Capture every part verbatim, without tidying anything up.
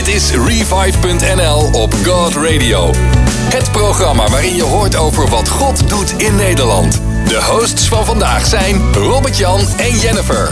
is Revive punt n l op God Radio. Het programma waarin je hoort over wat God doet in Nederland. De hosts van vandaag zijn Robert-Jan en Jennifer.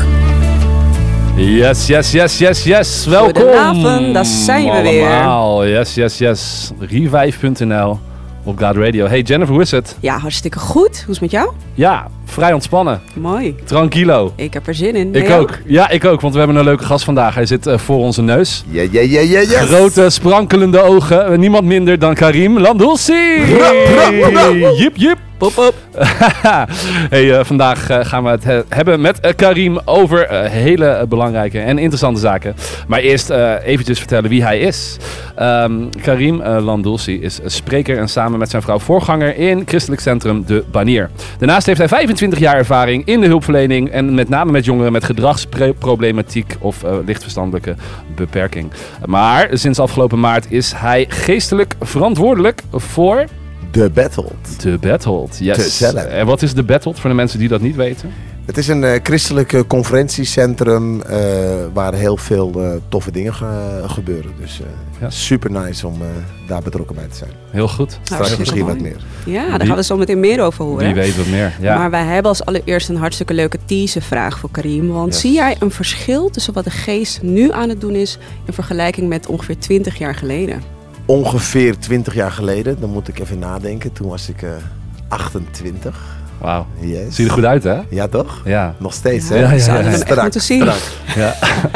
Yes, yes, yes, yes, yes. Welkom. Goedenavond, daar zijn we allemaal. weer. Yes, yes, yes. Revive punt n l op God Radio. Hey Jennifer, hoe is het? Ja, hartstikke goed. Hoe is het met jou? Ja, vrij ontspannen. Mooi. Tranquilo. Ik heb er zin in. Ik ook. ook. Ja, ik ook, want we hebben een leuke gast vandaag. Hij zit uh, voor onze neus. Ja, ja, ja, ja, yes. Grote, sprankelende ogen. Uh, niemand minder dan Karim Landulsi. Jip, jip. Pop, pop. hey, uh, vandaag uh, gaan we het he- hebben met uh, Karim over uh, hele uh, belangrijke en interessante zaken. Maar eerst uh, eventjes vertellen wie hij is. Um, Karim uh, Landulsi is spreker en samen met zijn vrouw voorganger in christelijk centrum De Banier. Daarnaast heeft hij vijfentwintig jaar ervaring in de hulpverlening en met name met jongeren met gedragsproblematiek of uh, lichtverstandelijke beperking. Maar sinds afgelopen maart is hij geestelijk verantwoordelijk voor... De Battled. De Battled, yes. Gezellig. En wat is de Battled voor de mensen die dat niet weten? Het is een uh, christelijk conferentiecentrum uh, waar heel veel uh, toffe dingen ge- gebeuren. Dus uh, ja. super nice om uh, daar betrokken bij te zijn. Heel goed. Straks nou, misschien mooi. wat meer. Ja, daar Wie? gaan we zo meteen meer over horen. Wie weet wat meer. Ja. Maar wij hebben als allereerst een hartstikke leuke teaservraag voor Karim. Want yes. zie jij een verschil tussen wat de geest nu aan het doen is in vergelijking met ongeveer twintig jaar geleden? Ongeveer twintig jaar geleden, dan moet ik even nadenken. Toen was ik uh, achtentwintig. Wauw. Yes. Zie je er goed uit, hè? Ja, toch? Ja. Nog steeds, ja, hè? Ja, ja, ja. Zouden we ja. hem echt moeten zien. Ja.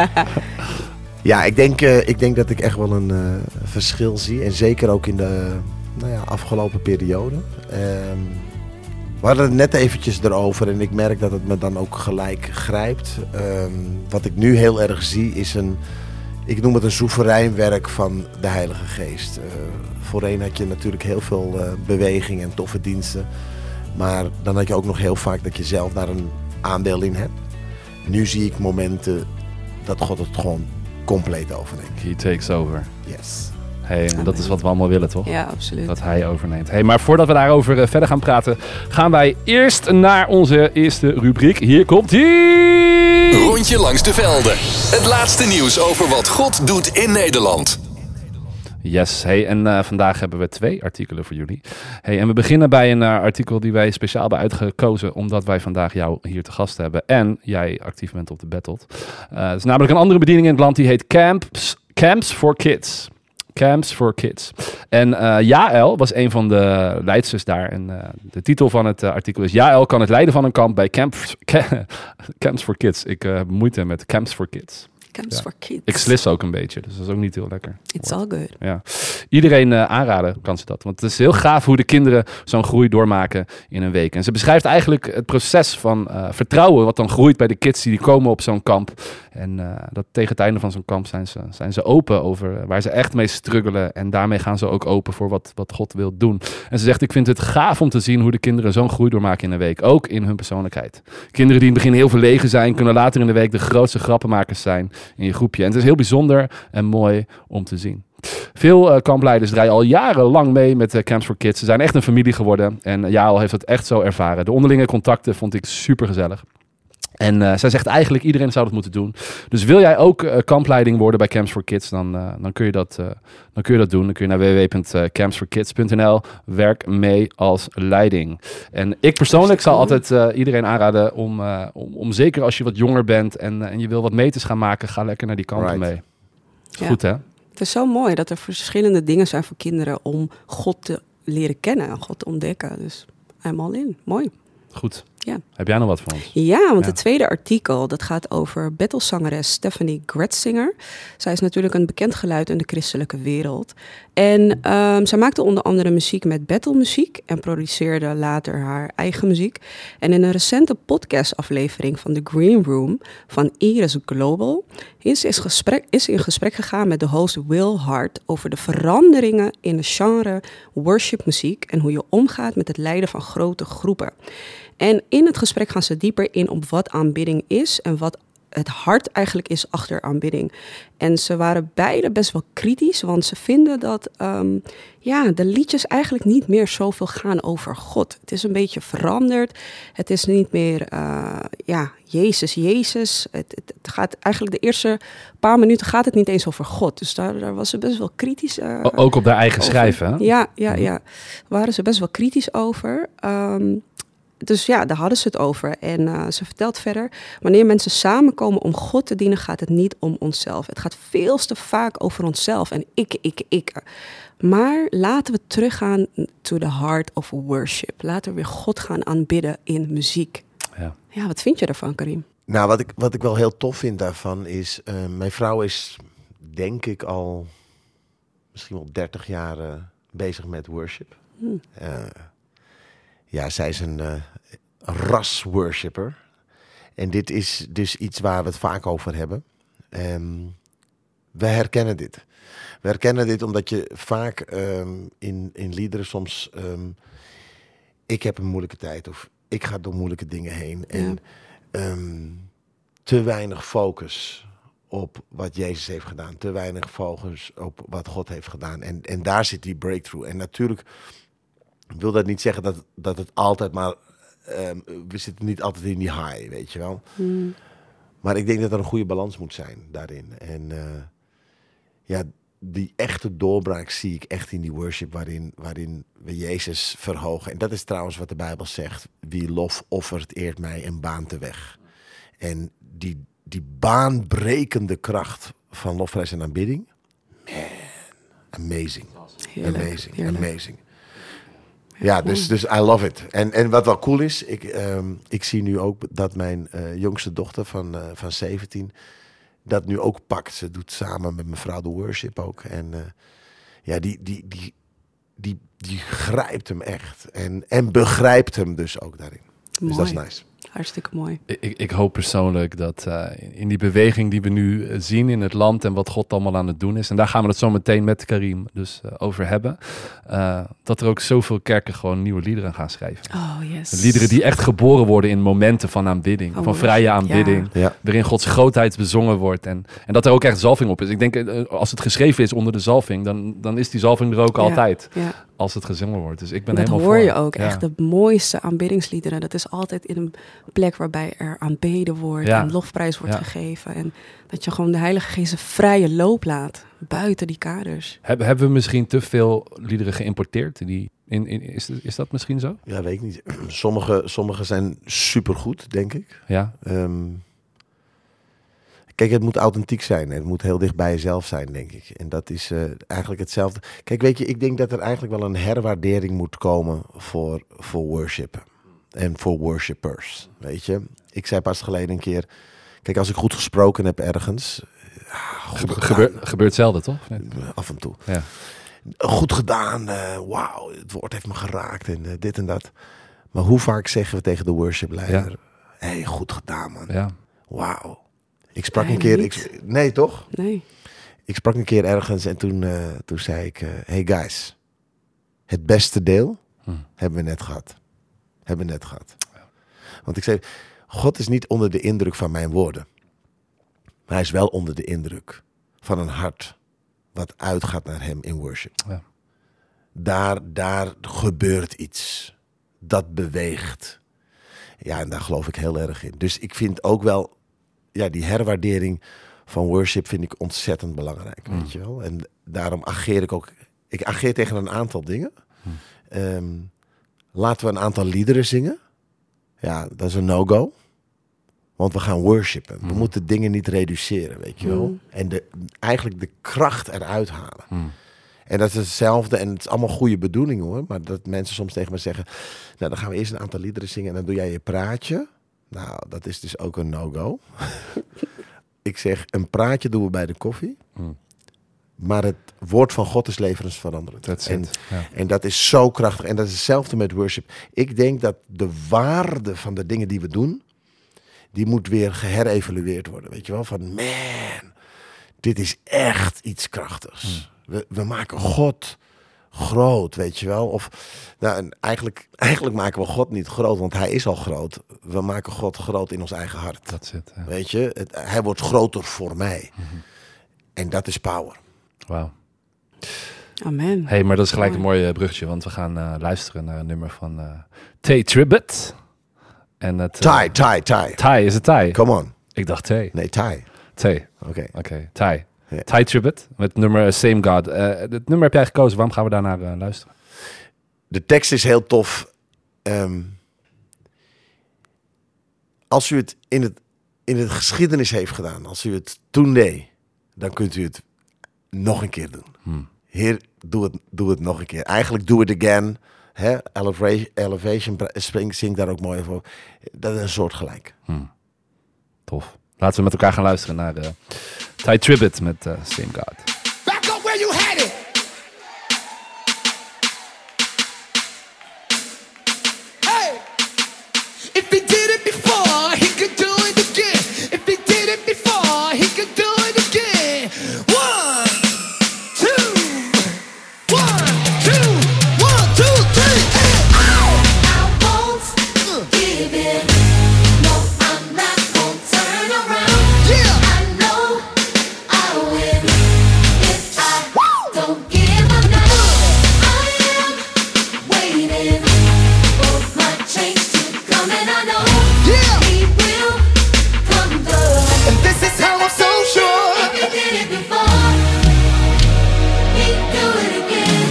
ja, ik denk, uh, ik denk dat ik echt wel een uh, verschil zie. En zeker ook in de nou ja, afgelopen periode. Um, we hadden het net eventjes erover en ik merk dat het me dan ook gelijk grijpt. Um, wat ik nu heel erg zie is een... Ik noem het een soeverein werk van de Heilige Geest. Uh, voorheen had je natuurlijk heel veel uh, beweging en toffe diensten. Maar dan had je ook nog heel vaak dat je zelf daar een aandeel in hebt. Nu zie ik momenten dat God het gewoon compleet overneemt. He takes over. Yes. Hey, en dat is wat we allemaal willen, toch? Ja, absoluut. Dat hij overneemt. Hey, maar voordat we daarover uh, verder gaan praten, gaan wij eerst naar onze eerste rubriek. Hier komt ie! Rondje langs de velden. Het laatste nieuws over wat God doet in Nederland. Yes, hey, en uh, vandaag hebben we twee artikelen voor jullie. Hey, en we beginnen bij een uh, artikel die wij speciaal hebben uitgekozen, omdat wij vandaag jou hier te gast hebben en jij actief bent op de Battled. Uh, het is namelijk een andere bediening in het land, die heet Camps, Camps for Kids. Camps for Kids. En uh, Jaël was een van de leidsters daar. En uh, de titel van het uh, artikel is: Jaël kan het leiden van een kamp bij Camps, Camps for Kids. Ik uh, heb moeite met Camps for Kids. Camps ja. for Kids. Ik slis ook een beetje, dus dat is ook niet heel lekker. It's all good. Ja. Iedereen uh, aanraden kan ze dat. Want het is heel gaaf hoe de kinderen zo'n groei doormaken in een week. En ze beschrijft eigenlijk het proces van uh, vertrouwen wat dan groeit bij de kids die komen op zo'n kamp. En uh, dat tegen het einde van zo'n kamp zijn ze, zijn ze open over waar ze echt mee struggelen. En daarmee gaan ze ook open voor wat, wat God wil doen. En ze zegt, ik vind het gaaf om te zien hoe de kinderen zo'n groei doormaken in een week. Ook in hun persoonlijkheid. Kinderen die in het begin heel verlegen zijn, kunnen later in de week de grootste grappenmakers zijn in je groepje. En het is heel bijzonder en mooi om te zien. Veel uh, kampleiders draaien al jarenlang mee met uh, Camps for Kids. Ze zijn echt een familie geworden. En uh, Jaël heeft het echt zo ervaren. De onderlinge contacten vond ik super gezellig. En uh, zij zegt eigenlijk iedereen zou dat moeten doen. Dus wil jij ook uh, kampleiding worden bij Camps for Kids, dan, uh, dan, kun je dat, uh, dan kun je dat doen. Dan kun je naar w w w punt camps for kids punt n l. Werk mee als leiding. En ik persoonlijk zal altijd uh, iedereen aanraden om, uh, om, om zeker als je wat jonger bent en, uh, en je wil wat meters gaan maken, ga lekker naar die kampen Right. mee. Is Ja. goed, hè? Het is zo mooi dat er verschillende dingen zijn voor kinderen om God te leren kennen en God te ontdekken. Dus I'm all in. Mooi. Goed. Ja. Heb jij nog wat voor ons? Ja, want Ja. het tweede artikel dat gaat over battlezangeres Stephanie Gretzinger. Zij is natuurlijk een bekend geluid in de christelijke wereld. En um, zij maakte onder andere muziek met battlemuziek en produceerde later haar eigen muziek. En in een recente podcastaflevering van The Green Room van Iris Global is, is, gesprek, is in gesprek gegaan met de host Will Hart over de veranderingen in de genre worshipmuziek en hoe je omgaat met het leiden van grote groepen. En in het gesprek gaan ze dieper in op wat aanbidding is en wat het hart eigenlijk is achter aanbidding. En ze waren beide best wel kritisch, want ze vinden dat um, ja, de liedjes eigenlijk niet meer zoveel gaan over God. Het is een beetje veranderd. Het is niet meer uh, ja, Jezus, Jezus. Het, het, het gaat eigenlijk de eerste paar minuten gaat het niet eens over God. Dus daar, daar was ze best wel kritisch uh, Ook op haar eigen over. schrijven, hè? Ja, ja, ja. Daar waren ze best wel kritisch over. Um, Dus ja, daar hadden ze het over. En uh, ze vertelt verder, wanneer mensen samenkomen om God te dienen, gaat het niet om onszelf. Het gaat veel te vaak over onszelf en ik, ik, ik. Maar laten we teruggaan to the heart of worship. Laten we weer God gaan aanbidden in muziek. Ja, ja wat vind je daarvan, Karim? Nou, wat ik, wat ik wel heel tof vind daarvan is, uh, mijn vrouw is denk ik al misschien wel dertig jaar uh, bezig met worship. Hmm. Uh, Ja, zij is een uh, ras-worshipper. En dit is dus iets waar we het vaak over hebben. Um, we herkennen dit. We herkennen dit omdat je vaak um, in, in liederen soms... Um, ik heb een moeilijke tijd of ik ga door moeilijke dingen heen. Ja. En um, te weinig focus op wat Jezus heeft gedaan. Te weinig focus op wat God heeft gedaan. En, en daar zit die breakthrough. En natuurlijk... Ik wil dat niet zeggen dat, dat het altijd maar... Um, we zitten niet altijd in die high, weet je wel. Hmm. Maar ik denk dat er een goede balans moet zijn daarin. En uh, ja, die echte doorbraak zie ik echt in die worship... Waarin, waarin we Jezus verhogen. En dat is trouwens wat de Bijbel zegt. Wie lof offert, eert mij en baant de weg. En die, die baanbrekende kracht van lofprijs en aanbidding... Man, amazing. Heerlijk, amazing, heerlijk. amazing. Ja, dus, dus I love it. En, en wat wel cool is, ik, um, ik zie nu ook dat mijn uh, jongste dochter van, uh, van zeventien dat nu ook pakt. Ze doet samen met mevrouw de worship ook. En uh, ja, die, die, die, die, die grijpt hem echt. En, en begrijpt hem dus ook daarin. Mooi. Dus dat is nice. Hartstikke mooi. Ik, ik hoop persoonlijk dat uh, in die beweging die we nu uh, zien in het land en wat God allemaal aan het doen is, en daar gaan we het zo meteen met Karim dus uh, over hebben, uh, dat er ook zoveel kerken gewoon nieuwe liederen gaan schrijven. Oh, yes. Liederen die echt geboren worden in momenten van aanbidding, van, van vrije aanbidding, ja. Ja. waarin Gods grootheid bezongen wordt en, en dat er ook echt zalving op is. Ik denk, uh, als het geschreven is onder de zalving, dan, dan is die zalving er ook ja. altijd. Ja. Als het gezongen wordt. Dus ik ben dat helemaal hoor voor. je ook. Ja. Echt de mooiste aanbiddingsliederen. Dat is altijd in een plek waarbij er aanbeden wordt. Ja. En lofprijs wordt ja. gegeven. En dat je gewoon de Heilige Geest een vrije loop laat. Buiten die kaders. Hebben, hebben we misschien te veel liederen geïmporteerd? Die in, in, is, is dat misschien zo? Ja, weet ik niet. Sommige, sommige zijn supergoed, denk ik. Ja. Um, Kijk, het moet authentiek zijn. Het moet heel dicht bij jezelf zijn, denk ik. En dat is uh, eigenlijk hetzelfde. Kijk, weet je, ik denk dat er eigenlijk wel een herwaardering moet komen voor, voor worship. En voor worshippers, weet je. Ik zei pas geleden een keer... Kijk, als ik goed gesproken heb ergens... Goed Gebe- gebeur, gebeurt zelden, toch? Nee. Af en toe. Ja. Goed gedaan. Uh, Wauw, het woord heeft me geraakt. En uh, dit en dat. Maar hoe vaak zeggen we tegen de worshipleider... Ja. Hey, goed gedaan, man. Ja. Wauw. Ik sprak nee, een keer... Ik, nee, toch? Nee. Ik sprak een keer ergens en toen, uh, toen zei ik... Uh, hey guys, het beste deel hm. hebben we net gehad. Hebben we net gehad. Ja. Want ik zei... God is niet onder de indruk van mijn woorden. Maar hij is wel onder de indruk van een hart... wat uitgaat naar hem in worship. Ja. Daar, daar gebeurt iets. Dat beweegt. Ja, en daar geloof ik heel erg in. Dus ik vind ook wel... Ja, die herwaardering van worship vind ik ontzettend belangrijk, mm. weet je wel. En daarom ageer ik ook... Ik ageer tegen een aantal dingen. Mm. Um, laten we een aantal liederen zingen. Ja, dat is een no-go. Want we gaan worshipen. Mm. We moeten dingen niet reduceren, weet je wel. Mm. En de, eigenlijk de kracht eruit halen. Mm. En dat is hetzelfde. En het is allemaal goede bedoelingen, hoor. Maar dat mensen soms tegen me zeggen... Nou, dan gaan we eerst een aantal liederen zingen... en dan doe jij je praatje... Nou, dat is dus ook een no-go. Ik zeg, een praatje doen we bij de koffie. Mm. Maar het woord van God is levensveranderend. En, ja. en dat is zo krachtig. En dat is hetzelfde met worship. Ik denk dat de waarde van de dingen die we doen... die moet weer geherevalueerd worden. Weet je wel? Van, man, dit is echt iets krachtigs. Mm. We, we maken God groot, weet je wel. Of nou, en eigenlijk, eigenlijk maken we God niet groot, want hij is al groot. We maken God groot in ons eigen hart. Dat zit. Ja. Weet je, het, hij wordt groter voor mij. Mm-hmm. En dat is power. Wauw. Amen. Hey, maar dat is gelijk een mooi bruggetje, want we gaan uh, luisteren naar een nummer van uh, Tay Tribbett. En het, uh, Ty, Ty, Ty. Ty, is het Ty? Come on. Ik dacht Tay. Nee, Ty. Tay. Oké. Okay. Oké, okay. Ty. Yeah. Ty Tribbett met nummer Same God. Uh, het nummer heb jij gekozen, waarom gaan we daarnaar uh, luisteren? De tekst is heel tof. Um, als u het in, het in het geschiedenis heeft gedaan, als u het toen deed, dan kunt u het nog een keer doen. Hmm. Heer, doe het, doe het nog een keer. Eigenlijk do it again. Hè? Elevation, Elevation zingt daar ook mooi over. Dat is een soort gelijk. Hmm. Tof. Laten we met elkaar gaan luisteren naar uh, Ty Tribbett met uh, Same God. Back up where you had it. Hey, if he did it before, he could do it again. If he did it before, he could do it again. One, two, one, two, one, two, three. Hey. I, I won't uh. give in. No, I'm not gonna turn around. Yeah. I know I'll win if I Woo. Don't give up now. I am waiting for my change to come, and I know Yeah. he will come through. And this is how I'm so sure. If he did it before, he'd do it again.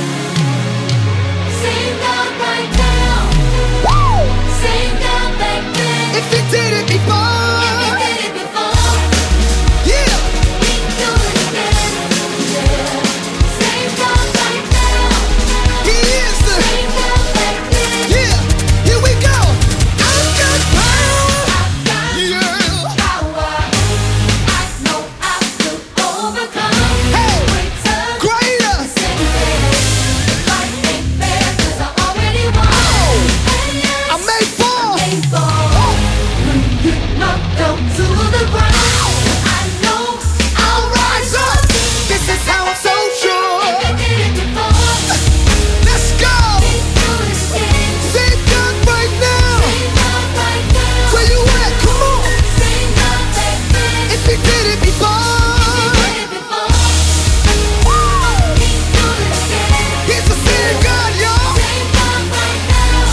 Same God right now, Woo. same God back then. If he did it before, If he did it before, yeah. he'd do it again. Yeah, same God right now, He is the, same God back then. yeah. Here we go. I've got power. I've got Yeah. power. I know I could overcome. Hey. Greater, Greater. same thing. Life ain't fair 'cause I already won. And yes, I may fall. may fall. When you knock down to the ground, I know I'll rise up. This is how I'm so sure. If you did it before, Let's go. do it again. Same God right now. Same God right now, Where you at? Come on. same God back then. If he did it before, Did it before, Woo. do it again. He's the same God, y'all. Same God right now,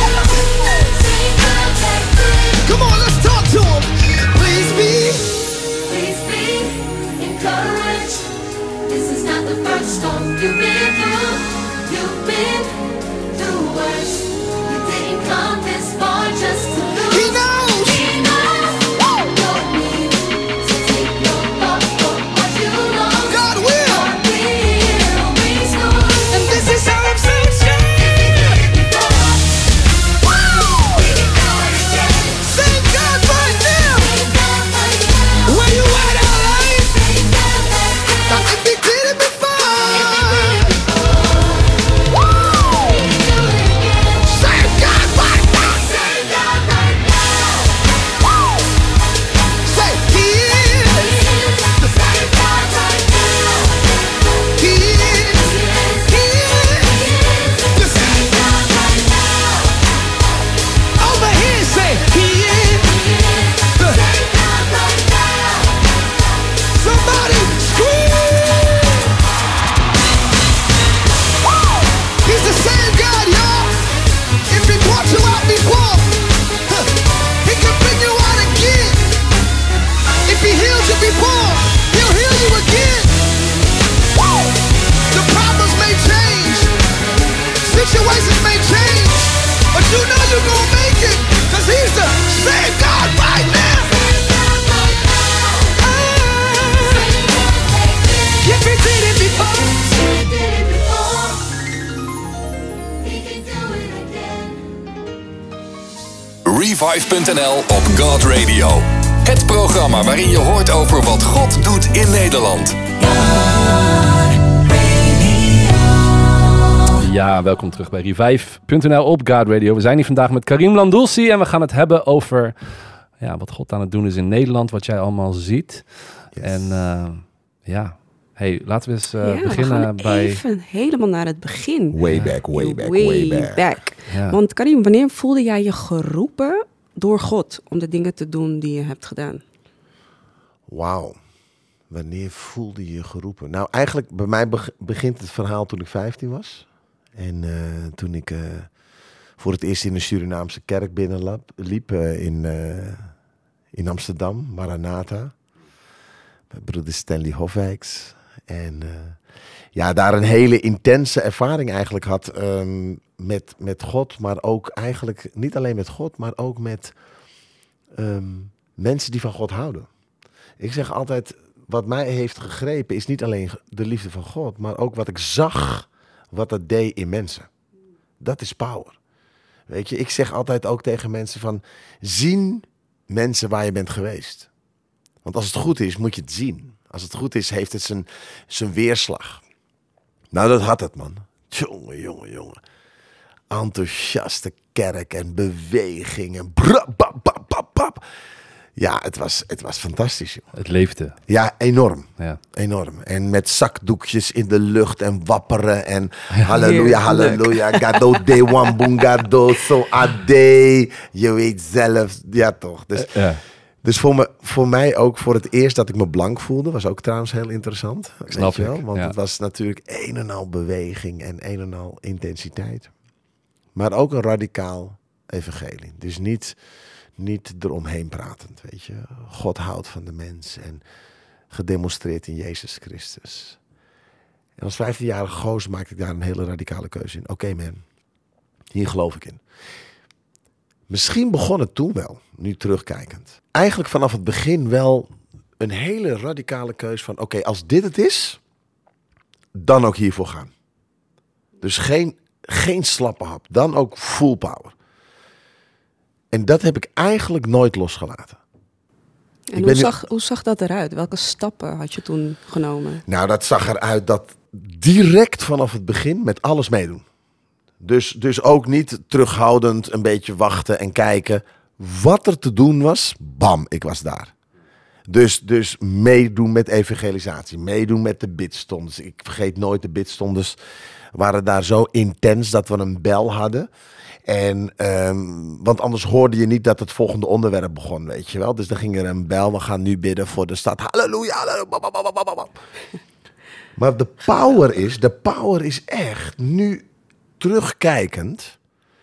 same God back then. Come on, let's talk to him. Please be. Please be encouraged. This is not the first storm you've been through. You've been through worse. You didn't come this far just to lose. He knows. He knows your need to take your thoughts for what you lost. God will. God will restore. And this is how I'm so sure. Before, Woo. we can do it again. Same God right now. Same God right now, Where you at, L A? same God back then. Now, if he did it before, Woo. We can do it again. Same God right now. Same God right now. Woo. Say he is. The same God right now. He is. He is. The same God right now. over here. Say he is. The Same God right now. somebody scream. Woo. He's the same God, y'all. If he brought you out before, huh, he can bring you out again. If he healed you before, he'll heal you again. Woo. The problems may change, situations may change, but you know you're gonna make it, cause he's the same God right now. Same God right now. Ah, Same God back then. if he did it before, We did it before. We can do it again. Revive punt n l op God Radio. Het programma waarin je hoort over wat God doet in Nederland. Ja, welkom terug bij Revive punt n l op God Radio. We zijn hier vandaag met Karim Landulsi en we gaan het hebben over ja, wat God aan het doen is in Nederland, wat jij allemaal ziet. Yes. En uh, ja, Hey, laten we eens uh, ja, we beginnen gaan bij... even helemaal naar het begin. Way back, way back, Way way back. back. Ja. Want Karim, wanneer voelde jij je geroepen door God om de dingen te doen die je hebt gedaan? Wauw. Wanneer voelde je je geroepen? Nou, eigenlijk bij mij beg- begint het verhaal toen ik vijftien was. En uh, toen ik uh, voor het eerst in een Surinaamse kerk binnenliep uh, in, uh, in Amsterdam, Maranatha. Met broeder Stanley Hofwijks. En uh, ja, daar een hele intense ervaring eigenlijk had um, met, met God. Maar ook eigenlijk niet alleen met God, maar ook met um, mensen die van God houden. Ik zeg altijd, wat mij heeft gegrepen is niet alleen de liefde van God, maar ook wat ik zag, wat dat deed in mensen. Dat is power. Weet je, ik zeg altijd ook tegen mensen van, zien mensen waar je bent geweest. Want als het goed is, moet je het zien. Als het goed is, heeft het zijn, zijn weerslag. Nou, dat had het, man. Jongen, jongen, jongen. Enthousiaste kerk en beweging en brap, bap, bap, bap, bap. Ja, het was, het was fantastisch, joh. Het leefde. Ja, enorm. Ja. Enorm. En met zakdoekjes in de lucht en wapperen en halleluja, halleluja, gado de wambungado, so ade. Je weet zelf, ja toch. Dus, Ja. dus voor, me, voor mij ook voor het eerst dat ik me blank voelde, was ook trouwens heel interessant. Snap weet je wel? ik, Want ja. het was natuurlijk een en al beweging en een en al intensiteit. Maar ook een radicaal evangelie. Dus niet... Niet eromheen pratend, weet je. God houdt van de mens en gedemonstreerd in Jezus Christus. En als vijftienjarige gozer maakte ik daar een hele radicale keuze in. Oké okay man, hier geloof ik in. Misschien begon het toen wel, nu terugkijkend. Eigenlijk vanaf het begin wel een hele radicale keuze van... Oké, okay, als dit het is, dan ook hiervoor gaan. Dus geen, geen slappe hap, dan ook full power. En dat heb ik eigenlijk nooit losgelaten. En hoe, zag, hoe zag dat eruit? Welke stappen had je toen genomen? Nou, dat zag eruit dat direct vanaf het begin met alles meedoen. Dus, dus ook niet terughoudend, een beetje wachten en kijken. Wat er te doen was, bam, ik was daar. Dus, dus meedoen met evangelisatie, meedoen met de bidstondes. Ik vergeet nooit, de bidstondes waren daar zo intens dat we een bel hadden. En, um, want anders hoorde je niet dat het volgende onderwerp begon, weet je wel. Dus dan ging er een bel, we gaan nu bidden voor de stad. Halleluja, halleluja. Maar de power is, de power is echt, nu terugkijkend.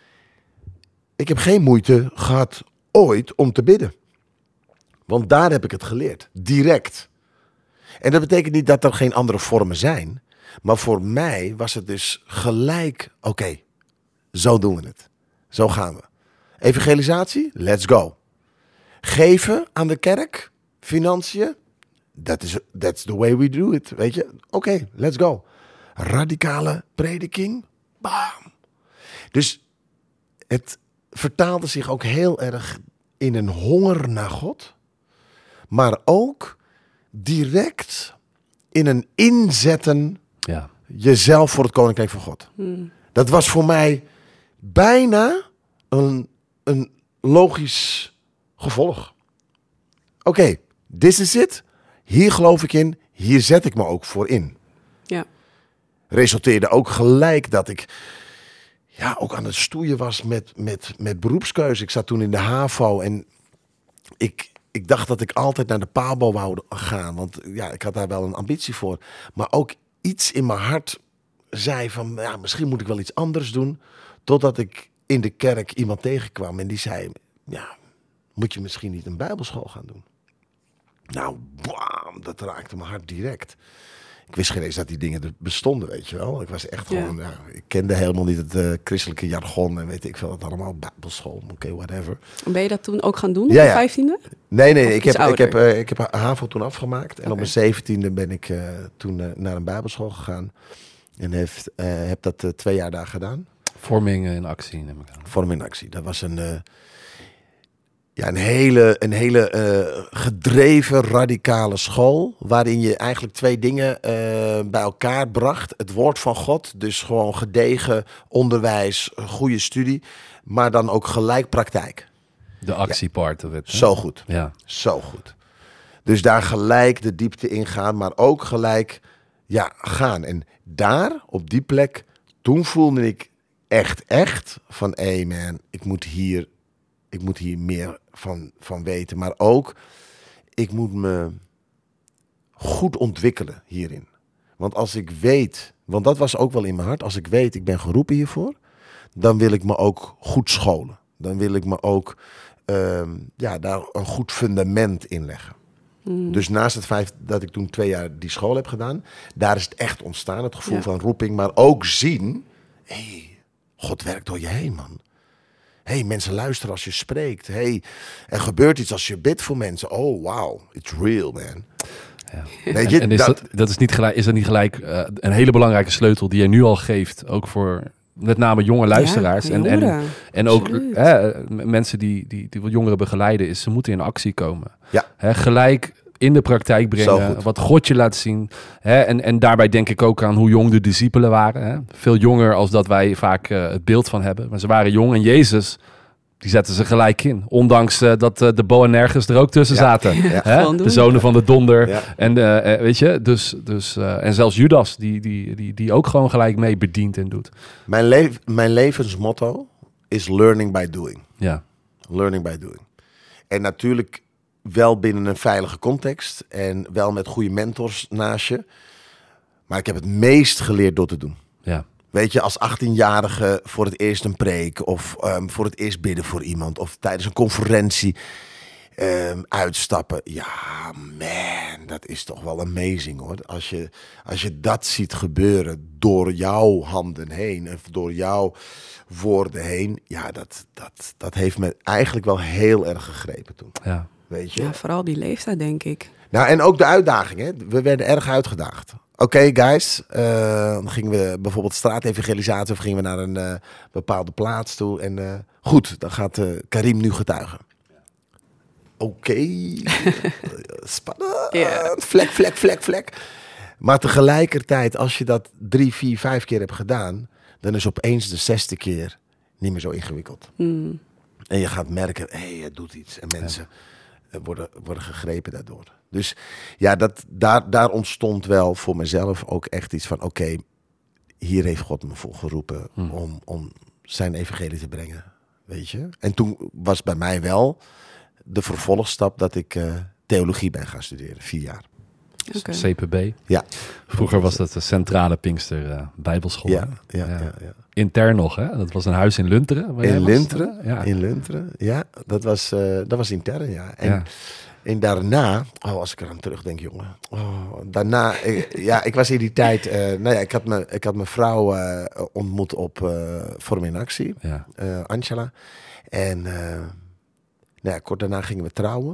Ik heb geen moeite gehad ooit om te bidden. Want daar heb ik het geleerd, direct. En dat betekent niet dat er geen andere vormen zijn. Maar voor mij was het dus gelijk, oké, okay, zo doen we het. Zo gaan we. Evangelisatie, let's go. Geven aan de kerk, financiën, that is, that's the way we do it, weet je. Oké, okay, let's go. Radicale prediking, bam. Dus het vertaalde zich ook heel erg in een honger naar God, maar ook direct in een inzetten, Ja. jezelf voor het Koninkrijk van God. Hmm. Dat was voor mij bijna een, een logisch gevolg. Oké, okay, this is it. Hier geloof ik in. Hier zet ik me ook voor in. Ja. Resulteerde ook gelijk dat ik ja, ook aan het stoeien was met, met, met beroepskeuze. Ik zat toen in de HAVO en ik, ik dacht dat ik altijd naar de PABO wou gaan. Want ja, ik had daar wel een ambitie voor. Maar ook iets in mijn hart zei van, ja, misschien moet ik wel iets anders doen. Totdat ik in de kerk iemand tegenkwam en die zei, ja, moet je misschien niet een bijbelschool gaan doen? Nou, bam, dat raakte mijn hart direct. Ik wist geen eens dat die dingen er bestonden, weet je wel. Ik was echt gewoon, ja. Ja, ik kende helemaal niet het uh, christelijke jargon en weet ik veel wat allemaal, bijbelschool, oké, okay, whatever. Ben je dat toen ook gaan doen, ja, op ja. je vijftiende? Nee, nee, Of ik iets heb, ik, heb, ouder? uh, ik heb HAVO toen afgemaakt en Okay. op mijn zeventiende ben ik uh, toen uh, naar een bijbelschool gegaan. En heeft, uh, heb dat uh, twee jaar daar gedaan. Vorming in actie, neem ik aan. Vorming in actie. Dat was een, uh, ja, een hele, een hele uh, gedreven, radicale school. Waarin je eigenlijk twee dingen uh, bij elkaar bracht. Het woord van God, dus gewoon gedegen onderwijs, goede studie. Maar dan ook gelijk praktijk. De actiepart of het. hè? Zo goed. Ja. Zo goed. Dus daar gelijk de diepte in gaan, maar ook gelijk ja, gaan. En daar, op die plek, toen voelde ik echt, echt van... hé hey man, ik moet hier, ik moet hier meer van, van weten. Maar ook, ik moet me goed ontwikkelen hierin. Want als ik weet, want dat was ook wel in mijn hart... als ik weet, ik ben geroepen hiervoor... dan wil ik me ook goed scholen. Dan wil ik me ook um, ja, daar een goed fundament in leggen. Mm. Dus naast het feit dat ik toen twee jaar die school heb gedaan... daar is het echt ontstaan, het gevoel ja. van roeping. Maar ook zien, hé, hey, God werkt door je heen, man. Hé, hey, mensen luisteren als je spreekt. Hé, hey, er gebeurt iets als je bidt voor mensen. Oh, wow, it's real, man. Ja. Weet je, en, en is, dat, dat, dat is, niet gelijk, is dat niet gelijk uh, een hele belangrijke sleutel... die je nu al geeft, ook voor... met name jonge luisteraars. Ja, en, en, en ook hè, mensen die, die, die wat jongeren begeleiden, is ze moeten in actie komen. Ja. Hè, gelijk in de praktijk brengen, wat God je laat zien. Hè, en, en daarbij denk ik ook aan hoe jong de discipelen waren. Hè. Veel jonger als dat wij vaak uh, het beeld van hebben. Maar ze waren jong en Jezus, die zetten ze gelijk in. Ondanks uh, dat uh, de Boanerges er ook tussen ja. zaten. Ja. Hè? De zonen van de donder. Ja. En, uh, uh, weet je, dus, dus, uh, en zelfs Judas, die, die, die, die ook gewoon gelijk mee bedient en doet. Mijn, le- mijn levensmotto is learning by doing. Ja. Learning by doing. En natuurlijk wel binnen een veilige context. En wel met goede mentors naast je. Maar ik heb het meest geleerd door te doen. Ja. Weet je, als achttienjarige voor het eerst een preek... of um, voor het eerst bidden voor iemand... of tijdens een conferentie um, uitstappen. Ja, man, dat is toch wel amazing, hoor. Als je, als je dat ziet gebeuren door jouw handen heen... of door jouw woorden heen... ja, dat, dat, dat heeft me eigenlijk wel heel erg gegrepen toen. Ja. Weet je? Ja, vooral die leeftijd, denk ik. Nou, en ook de uitdaging, hè. We werden erg uitgedaagd. Oké, okay, guys, uh, dan gingen we bijvoorbeeld straatevangelisatie... of gingen we naar een uh, bepaalde plaats toe. En uh, goed, dan gaat uh, Karim nu getuigen. Oké, okay. Spannend. Yeah. Vlek, vlek, vlek, vlek. Maar tegelijkertijd, als je dat drie, vier, vijf keer hebt gedaan... dan is opeens de zesde keer niet meer zo ingewikkeld. Mm. En je gaat merken, hé, hey, het doet iets. En mensen ja. worden, worden gegrepen daardoor. Dus ja, dat, daar, daar ontstond wel voor mezelf ook echt iets van... oké, okay, hier heeft God me voor geroepen hmm. om, om zijn evangelie te brengen, weet je. En toen was bij mij wel de vervolgstap dat ik uh, theologie ben gaan studeren, vier jaar. Okay. C P B? Ja. Vroeger was dat de Centrale Pinkster uh, Bijbelschool. Ja, ja, ja. ja, ja. Intern nog, hè? Dat was een huis in Lunteren. In Lunteren, ja. in Lunteren, ja. Dat was, uh, dat was intern, ja. En, ja. En daarna, oh, als ik eraan terugdenk, jongen. Oh, daarna, ik, ja, ik was in die tijd, uh, nou ja, ik had, me, ik had mijn vrouw uh, ontmoet op uh, Vorm in Actie, ja. uh, Angela. En uh, nou ja, kort daarna gingen we trouwen.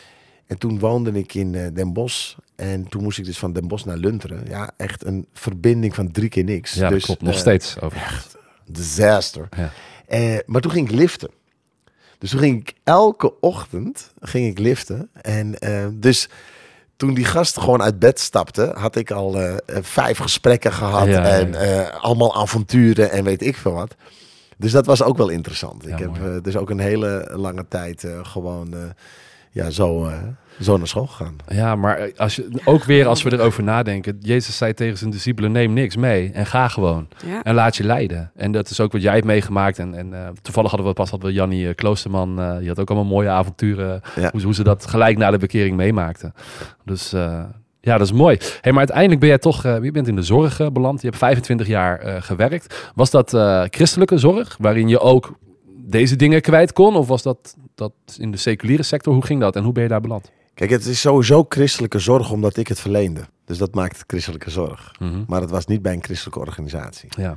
En toen woonde ik in uh, Den Bosch. En toen moest ik dus van Den Bosch naar Lunteren. Ja, echt een verbinding van drie keer niks. Ja, dus, dat klopt. Nog uh, steeds. Over. Echt, disaster. Ja. Uh, maar toen ging ik liften. Dus toen ging ik elke ochtend ging ik liften. En uh, dus toen die gasten gewoon uit bed stapten, had ik al uh, vijf gesprekken gehad. Ja, en uh, allemaal avonturen en weet ik veel wat. Dus dat was ook wel interessant. Ja, ik heb uh, dus ook een hele lange tijd uh, gewoon uh, ja, zo, uh, zo naar school gegaan. Ja, maar als je, ook weer als we erover nadenken. Jezus zei tegen zijn discipelen, neem niks mee en ga gewoon. Ja. En laat je leiden. En dat is ook wat jij hebt meegemaakt. En, en uh, toevallig hadden we pas hadden we Jannie uh, Kloosterman. Uh, die had ook allemaal mooie avonturen. Ja. Hoe, hoe ze dat gelijk na de bekering meemaakten. Dus uh, ja, dat is mooi. Hey, maar uiteindelijk ben jij toch, uh, je bent in de zorg uh, beland. Je hebt vijfentwintig jaar uh, gewerkt. Was dat uh, christelijke zorg, waarin je ook deze dingen kwijt kon? Of was dat, dat in de seculiere sector? Hoe ging dat en hoe ben je daar beland? Kijk, het is sowieso christelijke zorg omdat ik het verleende. Dus dat maakt het christelijke zorg. Mm-hmm. Maar het was niet bij een christelijke organisatie. Ja,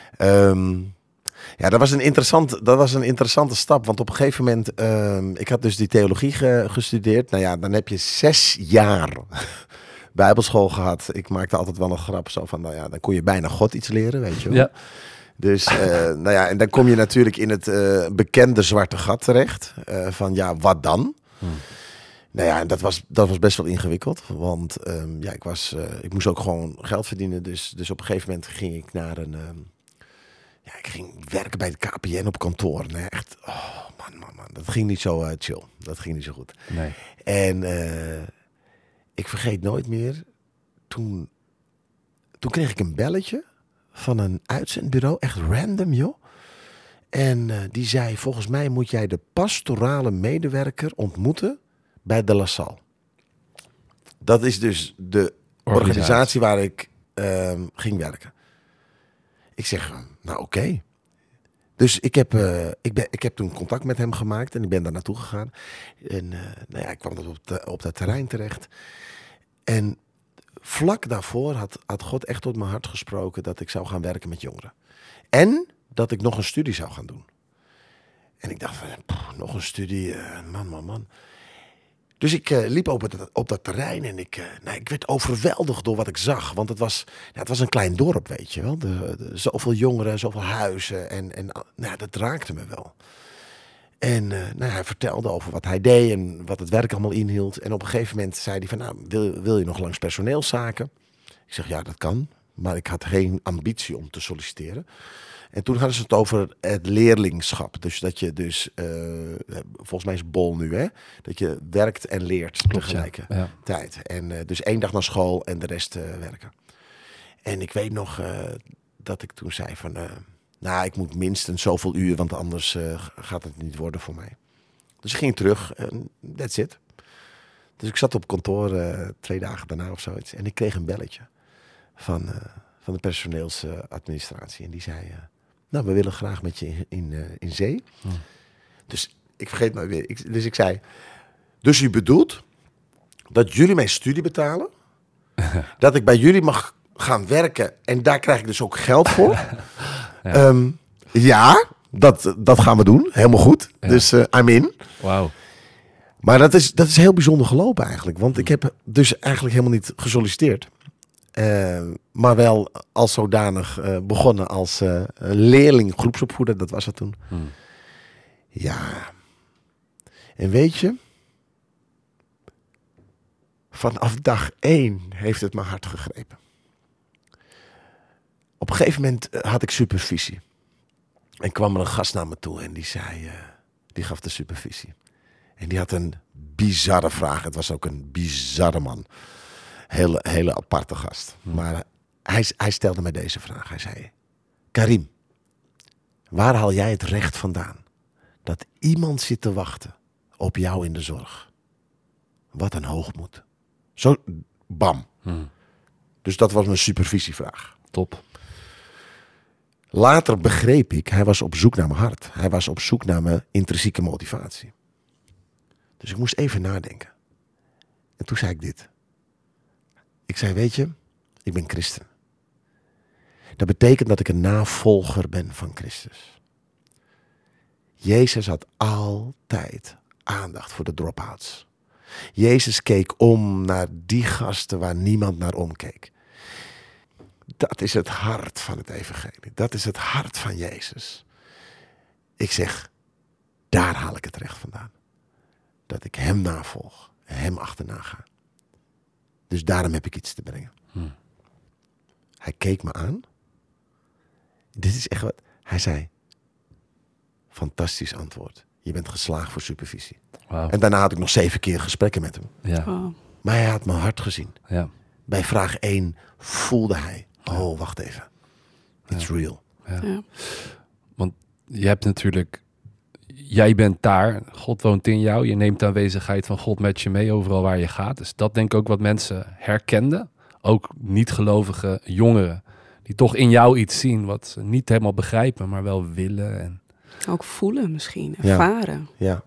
um, ja dat, was een interessant, dat was een interessante stap. Want op een gegeven moment, um, ik had dus die theologie ge, gestudeerd. Nou ja, dan heb je zes jaar bijbelschool gehad. Ik maakte altijd wel een grap zo van, nou ja, dan kon je bijna God iets leren, weet je wel. Ja. Dus, uh, nou ja, en dan kom je natuurlijk in het uh, bekende zwarte gat terecht. Uh, van ja, wat dan? Hmm. Nou ja, dat was, dat was best wel ingewikkeld. Want um, ja, ik, was, uh, ik moest ook gewoon geld verdienen. Dus, dus op een gegeven moment ging ik naar een... Um, ja, ik ging werken bij de K P N op kantoor. Nee, echt, oh man, man, man. Dat ging niet zo uh, chill. Dat ging niet zo goed. Nee. En uh, ik vergeet nooit meer... Toen toen kreeg ik een belletje van een uitzendbureau. Echt random, joh. En uh, die zei, volgens mij moet jij de pastorale medewerker ontmoeten bij de La Salle. Dat is dus de organisatie, organisatie waar ik uh, ging werken. Ik zeg, nou oké. Okay. Dus ik heb, uh, ik, ben, ik heb toen contact met hem gemaakt en ik ben daar naartoe gegaan. En uh, nou ja, ik kwam op, de, op dat terrein terecht. En vlak daarvoor had, had God echt tot mijn hart gesproken dat ik zou gaan werken met jongeren. En dat ik nog een studie zou gaan doen. En ik dacht van, pff, nog een studie, uh, man, man, man. Dus ik uh, liep op, het, op dat terrein en ik, uh, nou, ik werd overweldigd door wat ik zag. Want het was, ja, het was een klein dorp, weet je wel. De, de, zoveel jongeren, zoveel huizen. En, en nou, dat raakte me wel. En uh, nou, hij vertelde over wat hij deed en wat het werk allemaal inhield. En op een gegeven moment zei hij van, nou, wil, wil je nog langs personeelszaken? Ik zeg, ja, dat kan. Maar ik had geen ambitie om te solliciteren. En toen hadden ze het over het leerlingschap. Dus dat je dus, uh, volgens mij is Bol nu, hè? Dat je werkt en leert tegelijkertijd. Ja, ja. En uh, dus één dag naar school en de rest uh, werken. En ik weet nog uh, dat ik toen zei van, uh, nou, ik moet minstens zoveel uur, want anders uh, gaat het niet worden voor mij. Dus ik ging terug en that's it. Dus ik zat op kantoor uh, twee dagen daarna of zoiets. En ik kreeg een belletje van, uh, van de personeelsadministratie. En die zei, uh, nou, we willen graag met je in, in, uh, in zee. Hmm. Dus ik vergeet maar weer. Ik, dus ik zei, dus u bedoelt dat jullie mijn studie betalen? Dat ik bij jullie mag gaan werken en daar krijg ik dus ook geld voor? ja, um, ja dat, dat gaan we doen. Helemaal goed. Ja. Dus uh, I'm in. Wauw. Maar dat is, dat is heel bijzonder gelopen eigenlijk. Want ik heb dus eigenlijk helemaal niet gesolliciteerd. Uh, maar wel als zodanig uh, begonnen als uh, leerling groepsopvoeder. Dat was het toen. Hmm. Ja. En weet je, vanaf dag één heeft het mijn hart gegrepen. Op een gegeven moment had ik supervisie. En kwam er een gast naar me toe en die zei, uh, die gaf de supervisie. En die had een bizarre vraag. Het was ook een bizarre man. Hele, hele aparte gast. Hmm. Maar hij, hij stelde mij deze vraag. Hij zei, Karim, waar haal jij het recht vandaan dat iemand zit te wachten op jou in de zorg? Wat een hoogmoed. Zo, bam. Hmm. Dus dat was mijn supervisievraag. Top. Later begreep ik, hij was op zoek naar mijn hart. Hij was op zoek naar mijn intrinsieke motivatie. Dus ik moest even nadenken. En toen zei ik dit. Ik zei, weet je, ik ben christen. Dat betekent dat ik een navolger ben van Christus. Jezus had altijd aandacht voor de drop-outs. Jezus keek om naar die gasten waar niemand naar omkeek. Dat is het hart van het evangelie. Dat is het hart van Jezus. Ik zeg, daar haal ik het recht vandaan. Dat ik hem navolg en hem achterna ga. Dus daarom heb ik iets te brengen. Hmm. Hij keek me aan. Dit is echt wat. Hij zei, fantastisch antwoord. Je bent geslaagd voor supervisie. Wow. En daarna had ik nog zeven keer gesprekken met hem. Ja. Oh. Maar hij had mijn hart gezien. Ja. Bij vraag één voelde hij, oh, wacht even. It's ja. real. Ja. Ja. Want je hebt natuurlijk, jij bent daar, God woont in jou. Je neemt de aanwezigheid van God met je mee overal waar je gaat. Dus dat denk ik ook wat mensen herkenden. Ook niet-gelovige jongeren. Die toch in jou iets zien wat ze niet helemaal begrijpen, maar wel willen. En... Ook voelen misschien, ervaren. Ja, ja.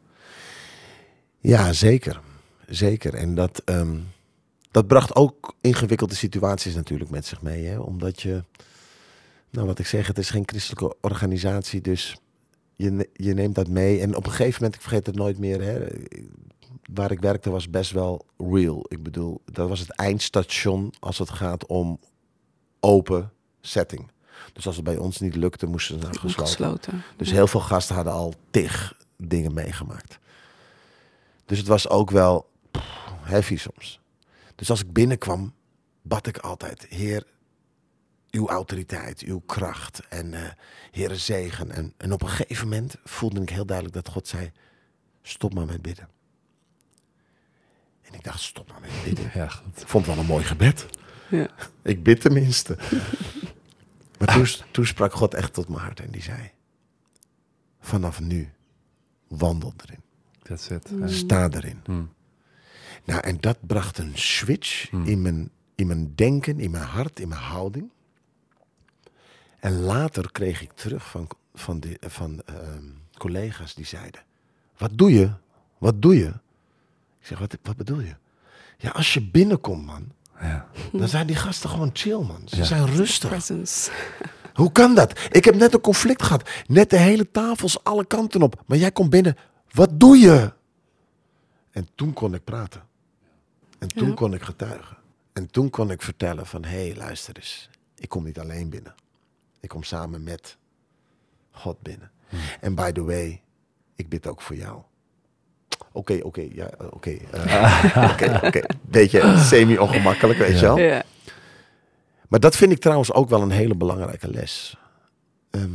ja zeker. Zeker. En dat, um, dat bracht ook ingewikkelde situaties natuurlijk met zich mee. Hè? Omdat je, nou wat ik zeg, het is geen christelijke organisatie, dus je, je neemt dat mee. En op een gegeven moment, ik vergeet het nooit meer, hè, waar ik werkte was best wel real. Ik bedoel, dat was het eindstation als het gaat om open setting. Dus als het bij ons niet lukte, moesten ze naar gesloten. gesloten. Dus ja. heel veel gasten hadden al tig dingen meegemaakt. Dus het was ook wel pff, heavy soms. Dus als ik binnenkwam, bad ik altijd, Heer, uw autoriteit, uw kracht en uh, Heer, zegen. En, en op een gegeven moment voelde ik heel duidelijk dat God zei, stop maar met bidden. En ik dacht, stop nou met bidden. Ja, goed. Ik vond het wel een mooi gebed. Ja. Ik bid tenminste. Maar toen, toen sprak God echt tot mijn hart en die zei... Vanaf nu, wandel erin. That's it. Mm. Ja. Sta erin. Mm. Nou, en dat bracht een switch Mm. in, mijn, in mijn denken, in mijn hart, in mijn houding. En later kreeg ik terug van, van, die, van uh, collega's die zeiden... Wat doe je? Wat doe je? Ik zeg, wat, wat bedoel je? Ja, als je binnenkomt, man... Ja. Dan zijn die gasten gewoon chill, man. Ze Ja. zijn rustig. Presence. Hoe kan dat? Ik heb net een conflict gehad. Net de hele tafels alle kanten op. Maar jij komt binnen. Wat doe je? En toen kon ik praten. En toen Ja. kon ik getuigen. En toen kon ik vertellen van... Hé, hey, luister eens. Ik kom niet alleen binnen. Ik kom samen met God binnen. Hmm. En by the way, ik bid ook voor jou. Oké, oké, ja, oké. eh, Oké, oké. Beetje semi-ongemakkelijk, weet je wel. Ja. Maar dat vind ik trouwens ook wel een hele belangrijke les. Ehm,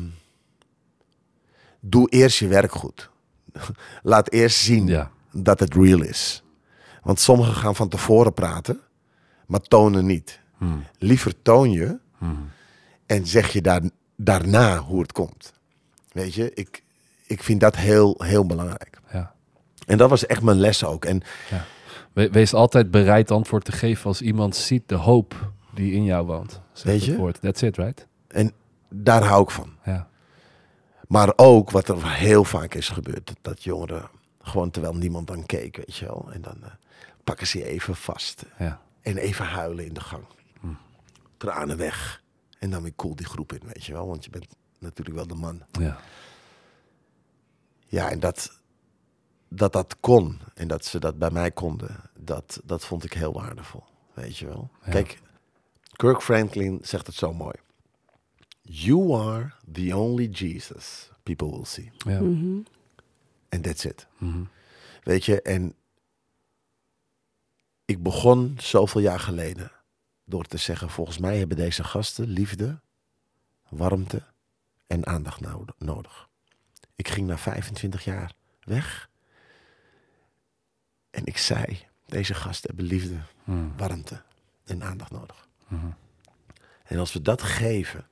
doe eerst je werk goed. Laat eerst zien Ja. dat het real is. Want sommigen gaan van tevoren praten, maar tonen niet. Mm. Liever toon je Mm. en zeg je daar, daarna hoe het komt. Weet je, ik, ik vind dat heel, heel belangrijk. Ja. En dat was echt mijn les ook. En We- Wees altijd bereid antwoord te geven als iemand ziet de hoop die in jou woont. Zegt Weet het je? woord. That's it, right? En daar hou ik van. Ja. Maar ook wat er heel vaak is gebeurd. Dat, dat jongeren gewoon terwijl niemand dan keek, weet je wel. En dan uh, pakken ze je even vast. Ja. En even huilen in de gang. Tranen weg. En dan weer cool die groep in, weet je wel. Want je bent natuurlijk wel de man. Ja. Ja, en dat dat, dat kon. En dat ze dat bij mij konden. Dat, dat vond ik heel waardevol. Weet je wel. Ja. Kijk, Kirk Franklin zegt het zo mooi. You are the only Jesus people will see. Ja. Mhm. And that's it. Mhm. Weet je, en ik begon zoveel jaar geleden door te zeggen, volgens mij hebben deze gasten liefde, warmte en aandacht no- nodig. Ik ging na vijfentwintig jaar weg en ik zei, deze gasten hebben liefde, Mm. warmte en aandacht nodig. Mhm. En als we dat geven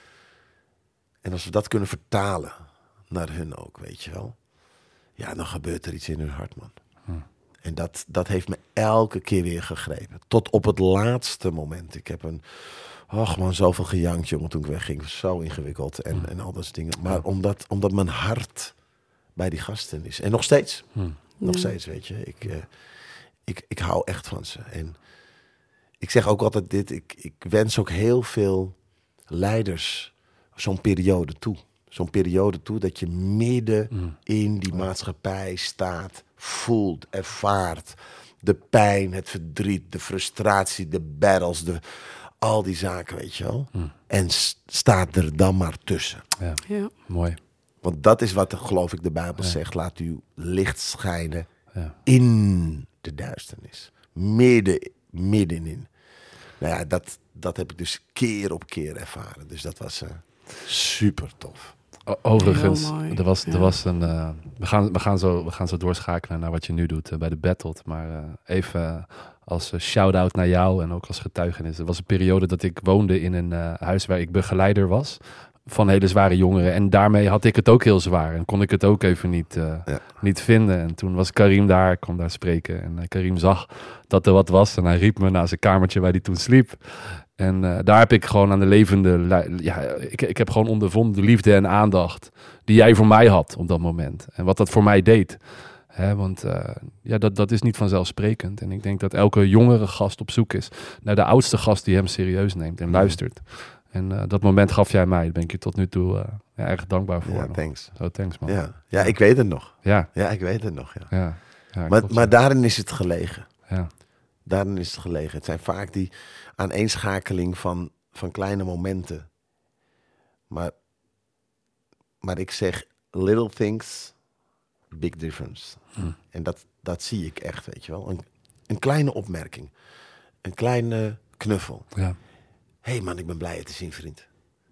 en als we dat kunnen vertalen naar hun ook, weet je wel. Ja, dan gebeurt er iets in hun hart, man. Hmm. En dat, dat heeft me elke keer weer gegrepen. Tot op het laatste moment. Ik heb een, oh, gewoon zoveel gejankt, jongen, toen ik wegging. Zo ingewikkeld en, Hmm. en al dat soort dingen. Maar omdat, omdat mijn hart bij die gasten is. En nog steeds. Hmm. Nog Ja. steeds, weet je. Ik, uh, ik, ik hou echt van ze. En ik zeg ook altijd dit. Ik, ik wens ook heel veel leiders zo'n periode toe. Zo'n periode toe dat je midden Mm. in die maatschappij staat, voelt, ervaart. De pijn, het verdriet, de frustratie, de battles, de, al die zaken, weet je wel. Mm. En s- staat er dan maar tussen. Ja. Ja. Mooi. Want dat is wat, geloof ik, de Bijbel Ja. zegt. Laat uw licht schijnen Ja. in de duisternis. Midden, middenin. Nou ja, dat, dat heb ik dus keer op keer ervaren. Dus dat was uh, super tof. O- Overigens, Heel mooi, er was, ja. er was een. eh, we, gaan, we, gaan zo, we gaan zo doorschakelen naar wat je nu doet eh, bij de Battled. Maar eh, even eh, als eh, shout-out naar jou en ook als getuigenis. Er was een periode dat ik woonde in een eh, huis waar ik begeleider was. Van hele zware jongeren. En daarmee had ik het ook heel zwaar. En kon ik het ook even niet, eh, Ja. niet vinden. En toen was Karim daar. Ik kwam daar spreken. En eh, Karim zag dat er wat was. En hij riep me naar zijn kamertje waar hij toen sliep. En eh, daar heb ik gewoon aan de levende... li- Ja, ik, ik heb gewoon ondervonden de liefde en aandacht die jij voor mij had op dat moment. En wat dat voor mij deed. Hè, want eh, ja, dat, dat is niet vanzelfsprekend. En ik denk dat elke jongere gast op zoek is naar de oudste gast die hem serieus neemt en luistert. En eh, dat moment gaf jij mij. Daar ben ik je tot nu toe eh, ja, erg dankbaar voor. Ja, nog. thanks. Zo, thanks man. Ja. ja, ik weet het nog. Ja, Ja, ik weet het nog, ja. ja. ja Maar, klopt. maar daarin is het gelegen. Ja. Daarin is het gelegen. Het zijn vaak die aaneenschakeling van, van kleine momenten. Maar, maar ik zeg, little things, big difference. Hmm. En dat, dat zie ik echt, weet je wel. Een, een kleine opmerking. Een kleine knuffel. Ja. Hé hey man, ik ben blij je te zien, vriend.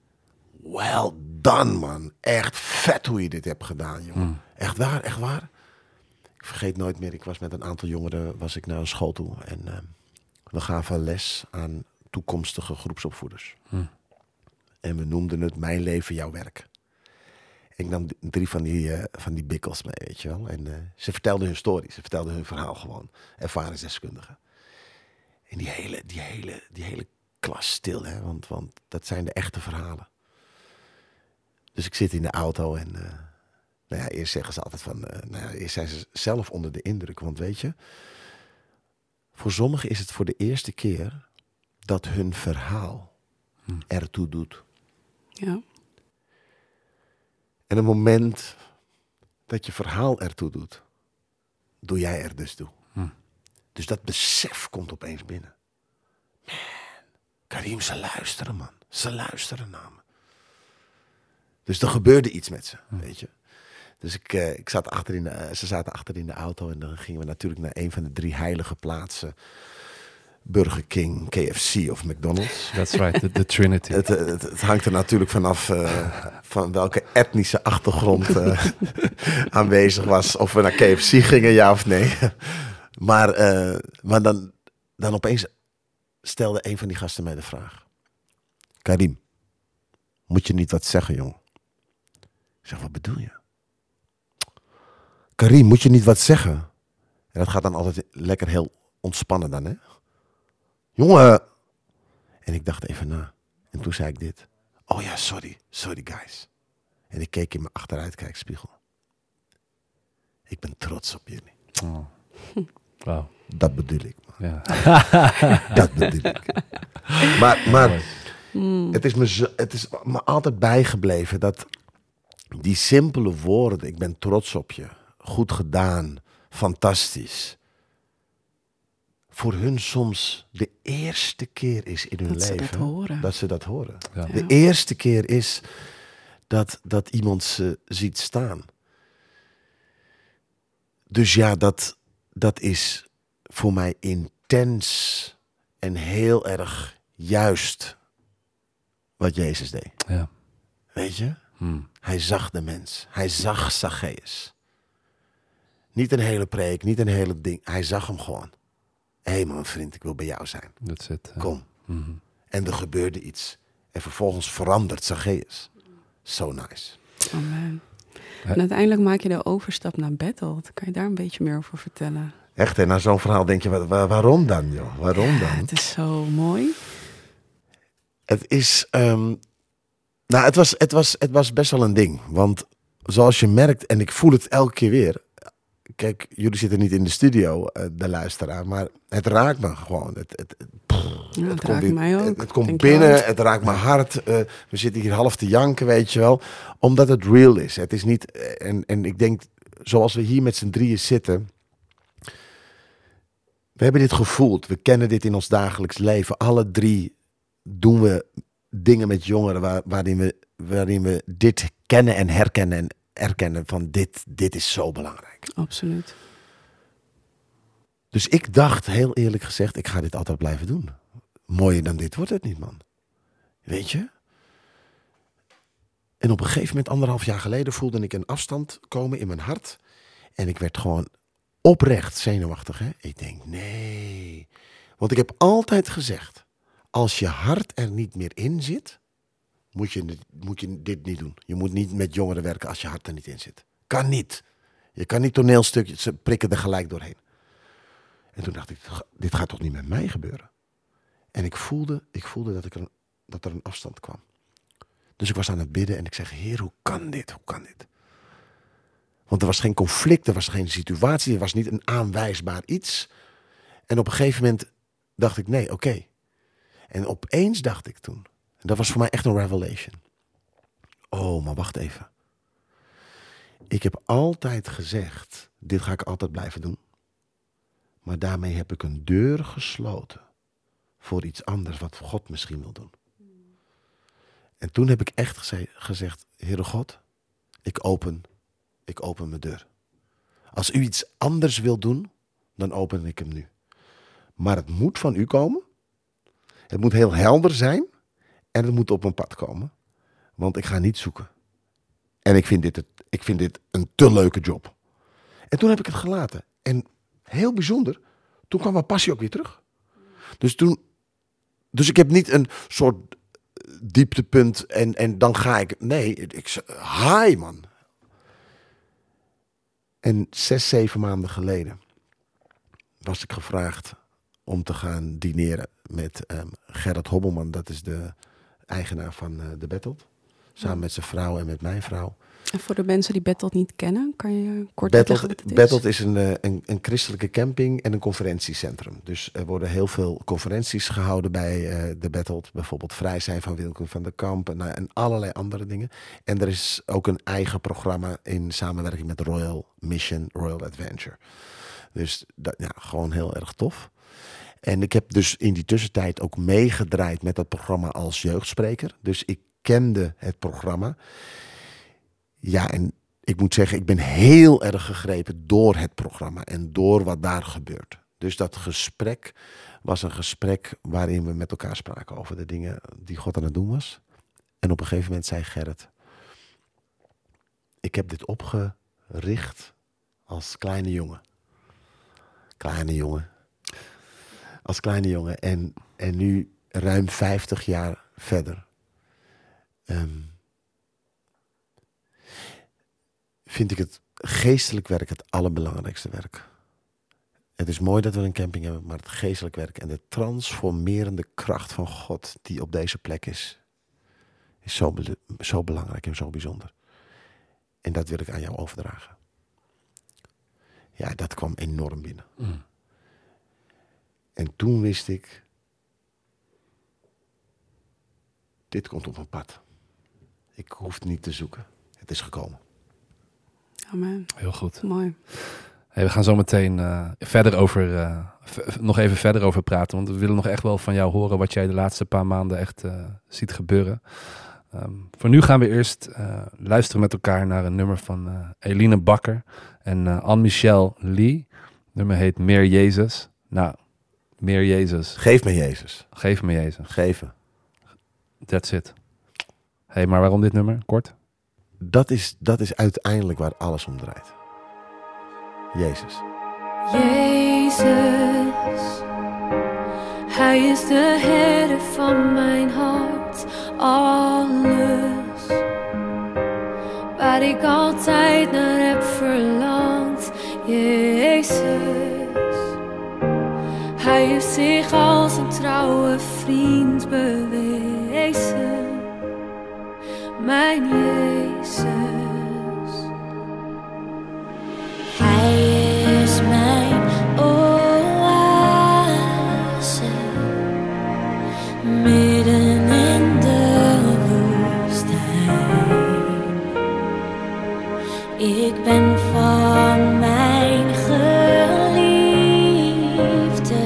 Well done, man. Echt vet hoe je dit hebt gedaan, jongen. Mm. Echt waar, echt waar. Ik vergeet nooit meer, ik was met een aantal jongeren was ik naar een school toe. En uh, we gaven les aan toekomstige groepsopvoeders. Hm. En we noemden het Mijn leven, jouw werk. Ik nam drie van die, uh, van die bikkels mee, weet je wel. En uh, ze vertelden hun story, ze vertelden hun verhaal gewoon. Ervaringsdeskundigen. En die hele, die hele, die hele klas stil, hè. Want, want dat zijn de echte verhalen. Dus ik zit in de auto en... Uh, nou ja, eerst zeggen ze altijd van... Uh, nou ja, eerst zijn ze zelf onder de indruk. Want weet je... Voor sommigen is het voor de eerste keer... dat hun verhaal hm. ertoe doet. Ja. En het moment dat je verhaal ertoe doet, doe jij er dus toe. Hm. Dus dat besef komt opeens binnen. Man, Karim, ze luisteren, man. Ze luisteren naar me. Dus er gebeurde iets met ze, hm. weet je. Dus ik, uh, ik zat achter in de, uh, ze zaten achter in de auto en dan gingen we natuurlijk naar een van de drie heilige plaatsen. Burger King, K F C of McDonald's. That's right, the, the Trinity. Het, het, het hangt er natuurlijk vanaf uh, van welke etnische achtergrond uh, aanwezig was. Of we naar K F C gingen, ja of nee. Maar, uh, maar dan, dan opeens stelde een van die gasten mij de vraag. Karim, moet je niet wat zeggen, jongen? Ik zeg, wat bedoel je? Karim, moet je niet wat zeggen? En dat gaat dan altijd lekker heel ontspannen dan, hè? Jongen! En ik dacht even na. En toen zei ik dit. Oh ja, sorry. Sorry, guys. En ik keek in mijn achteruitkijkspiegel. Ik ben trots op jullie. Oh. Wow. Dat bedoel ik, man. Ja. Dat bedoel ik. Maar, maar mm. het, is me zo, het is me altijd bijgebleven dat die simpele woorden... Ik ben trots op je. Goed gedaan. Fantastisch. Voor hun soms de eerste keer is in hun dat leven ze dat, horen. dat ze dat horen. Ja. De eerste keer is dat, dat iemand ze ziet staan. Dus ja, dat, dat is voor mij intens en heel erg juist wat Jezus deed. Ja. Weet je? Hmm. Hij zag de mens. Hij zag Zacchaeus. Niet een hele preek, niet een hele ding. Hij zag hem gewoon. Hé hey man, vriend, ik wil bij jou zijn. That's it. Ja. Kom. Mm-hmm. En er gebeurde iets. En vervolgens verandert Zacchaeus. So nice. Amen. En uiteindelijk maak je de overstap naar Bethel. Kan je daar een beetje meer over vertellen? Echt, en na zo'n verhaal denk je, waar, waar, waarom dan, joh? Waarom ja, dan? Het is zo mooi. Het is... Um, nou, het was, het, was, het was best wel een ding. Want zoals je merkt, en ik voel het elke keer weer... Kijk, jullie zitten niet in de studio, de luisteraar, maar het raakt me gewoon. Het, het, het, pff, ja, het, het raakt komt, mij ook. Het, het komt binnen, het. het raakt mijn hart. Uh, we zitten hier half te janken, weet je wel. Omdat het real is. Het is niet, en, en ik denk, zoals we hier met z'n drieën zitten... We hebben dit gevoeld, we kennen dit in ons dagelijks leven. Alle drie doen we dingen met jongeren waar, waarin, we, waarin we dit kennen en herkennen en erkennen van dit, dit is zo belangrijk. Absoluut. Dus ik dacht, heel eerlijk gezegd, ik ga dit altijd blijven doen. Mooier dan dit wordt het niet, man. Weet je? En op een gegeven moment, anderhalf jaar geleden, voelde ik een afstand komen in mijn hart. En ik werd gewoon oprecht zenuwachtig. Hè? Ik denk, nee. Want ik heb altijd gezegd, als je hart er niet meer in zit... Moet je, moet je dit niet doen. Je moet niet met jongeren werken als je hart er niet in zit. Kan niet. Je kan niet toneelstukjes, ze prikken er gelijk doorheen. En toen dacht ik, dit gaat toch niet met mij gebeuren? En ik voelde, ik voelde dat, ik er, dat er een afstand kwam. Dus ik was aan het bidden en ik zeg, Heer, hoe kan dit? Hoe kan dit? Want er was geen conflict, er was geen situatie, er was niet een aanwijsbaar iets. En op een gegeven moment dacht ik, nee, oké. Okay. En opeens dacht ik toen... En dat was voor mij echt een revelation. Oh, maar wacht even. Ik heb altijd gezegd, dit ga ik altijd blijven doen. Maar daarmee heb ik een deur gesloten voor iets anders wat God misschien wil doen. En toen heb ik echt geze- gezegd, Heere God, ik open, ik open mijn deur. Als u iets anders wil doen, dan open ik hem nu. Maar het moet van u komen. Het moet heel helder zijn. En het moet op mijn pad komen. Want ik ga niet zoeken. En ik vind dit, het, ik vind dit een te leuke job. En toen heb ik het gelaten. En heel bijzonder, toen kwam mijn passie ook weer terug. Dus toen, dus ik heb niet een soort dieptepunt en, en dan ga ik. Nee, ik hi man. En zes, zeven maanden geleden was ik gevraagd om te gaan dineren met um, Gerrit Hobbelman. Dat is de eigenaar van uh, de Battled. Samen ja. met zijn vrouw en met mijn vrouw. En voor de mensen die Battled niet kennen, kan je kort Battled, uitleggen wat het is? Battled is een, een, een christelijke camping en een conferentiecentrum. Dus er worden heel veel conferenties gehouden bij uh, de Battled. Bijvoorbeeld Vrij zijn van Wilco van der Kamp en, en allerlei andere dingen. En er is ook een eigen programma in samenwerking met Royal Mission, Royal Adventure. Dus dat, ja, gewoon heel erg tof. En ik heb dus in die tussentijd ook meegedraaid met dat programma als jeugdspreker. Dus ik kende het programma. Ja, en ik moet zeggen, ik ben heel erg gegrepen door het programma en door wat daar gebeurt. Dus dat gesprek was een gesprek waarin we met elkaar spraken over de dingen die God aan het doen was. En op een gegeven moment zei Gerrit, ik heb dit opgericht als kleine jongen. Kleine jongen. Als kleine jongen. En, en nu ruim vijftig jaar verder. Um, vind ik het geestelijk werk het allerbelangrijkste werk. Het is mooi dat we een camping hebben, maar het geestelijk werk en de transformerende kracht van God die op deze plek is, is zo, be- zo belangrijk en zo bijzonder. En dat wil ik aan jou overdragen. Ja, dat kwam enorm binnen. Mm. En toen wist ik, dit komt op mijn pad. Ik hoef niet te zoeken. Het is gekomen. Amen. Heel goed. Mooi. Hey, we gaan zo meteen uh, verder over, uh, v- nog even verder over praten. Want we willen nog echt wel van jou horen wat jij de laatste paar maanden echt uh, ziet gebeuren. Um, voor nu gaan we eerst uh, luisteren met elkaar naar een nummer van uh, Eline Bakker en uh, Anne-Michelle Lee. Het nummer heet Meer Jezus. Nou, meer Jezus. Geef me Jezus. Geef me Jezus. Geven. That's it. Hey, maar waarom dit nummer? Kort. Dat is, dat is uiteindelijk waar alles om draait. Jezus. Jezus, Hij is de herder van mijn hart. Alles waar ik altijd naar heb verlangd. Jezus, Hij heeft zich als een trouwe vriend bewezen. Mijn Jezus. Hij is mijn oase, midden in de woestijn. Ik ben van mijn geliefde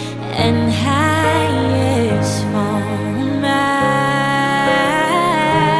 en Hij is van mij.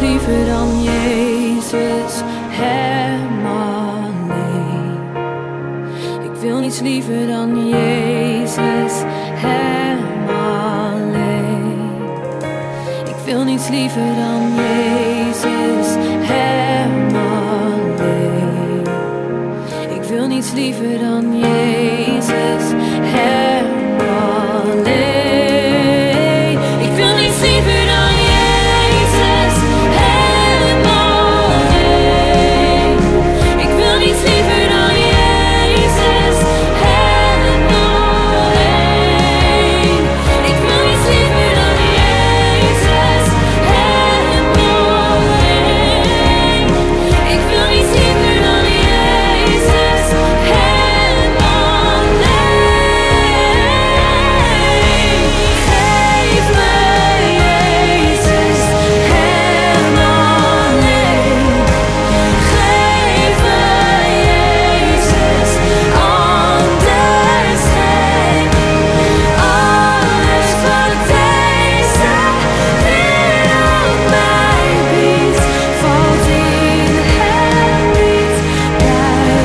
liever dan Jezus, hem alleen. Ik wil niets liever dan Jezus, hem alleen. Ik wil niets liever dan Jezus, hem alleen. Ik wil niets liever dan Jezus, hem alleen. Ik wil niets liever dan Jezus, hem alleen. Ik wil niets liever dan Jezus, hem alleen. Ik wil niets liever dan Jezus, hem alleen. Ik wil niets liever dan Jezus, hem alleen. Geef mij Jezus, hem alleen. Geef mij Jezus, anders geen. Alles wat deze wereld mij biedt, valt in hem niet bij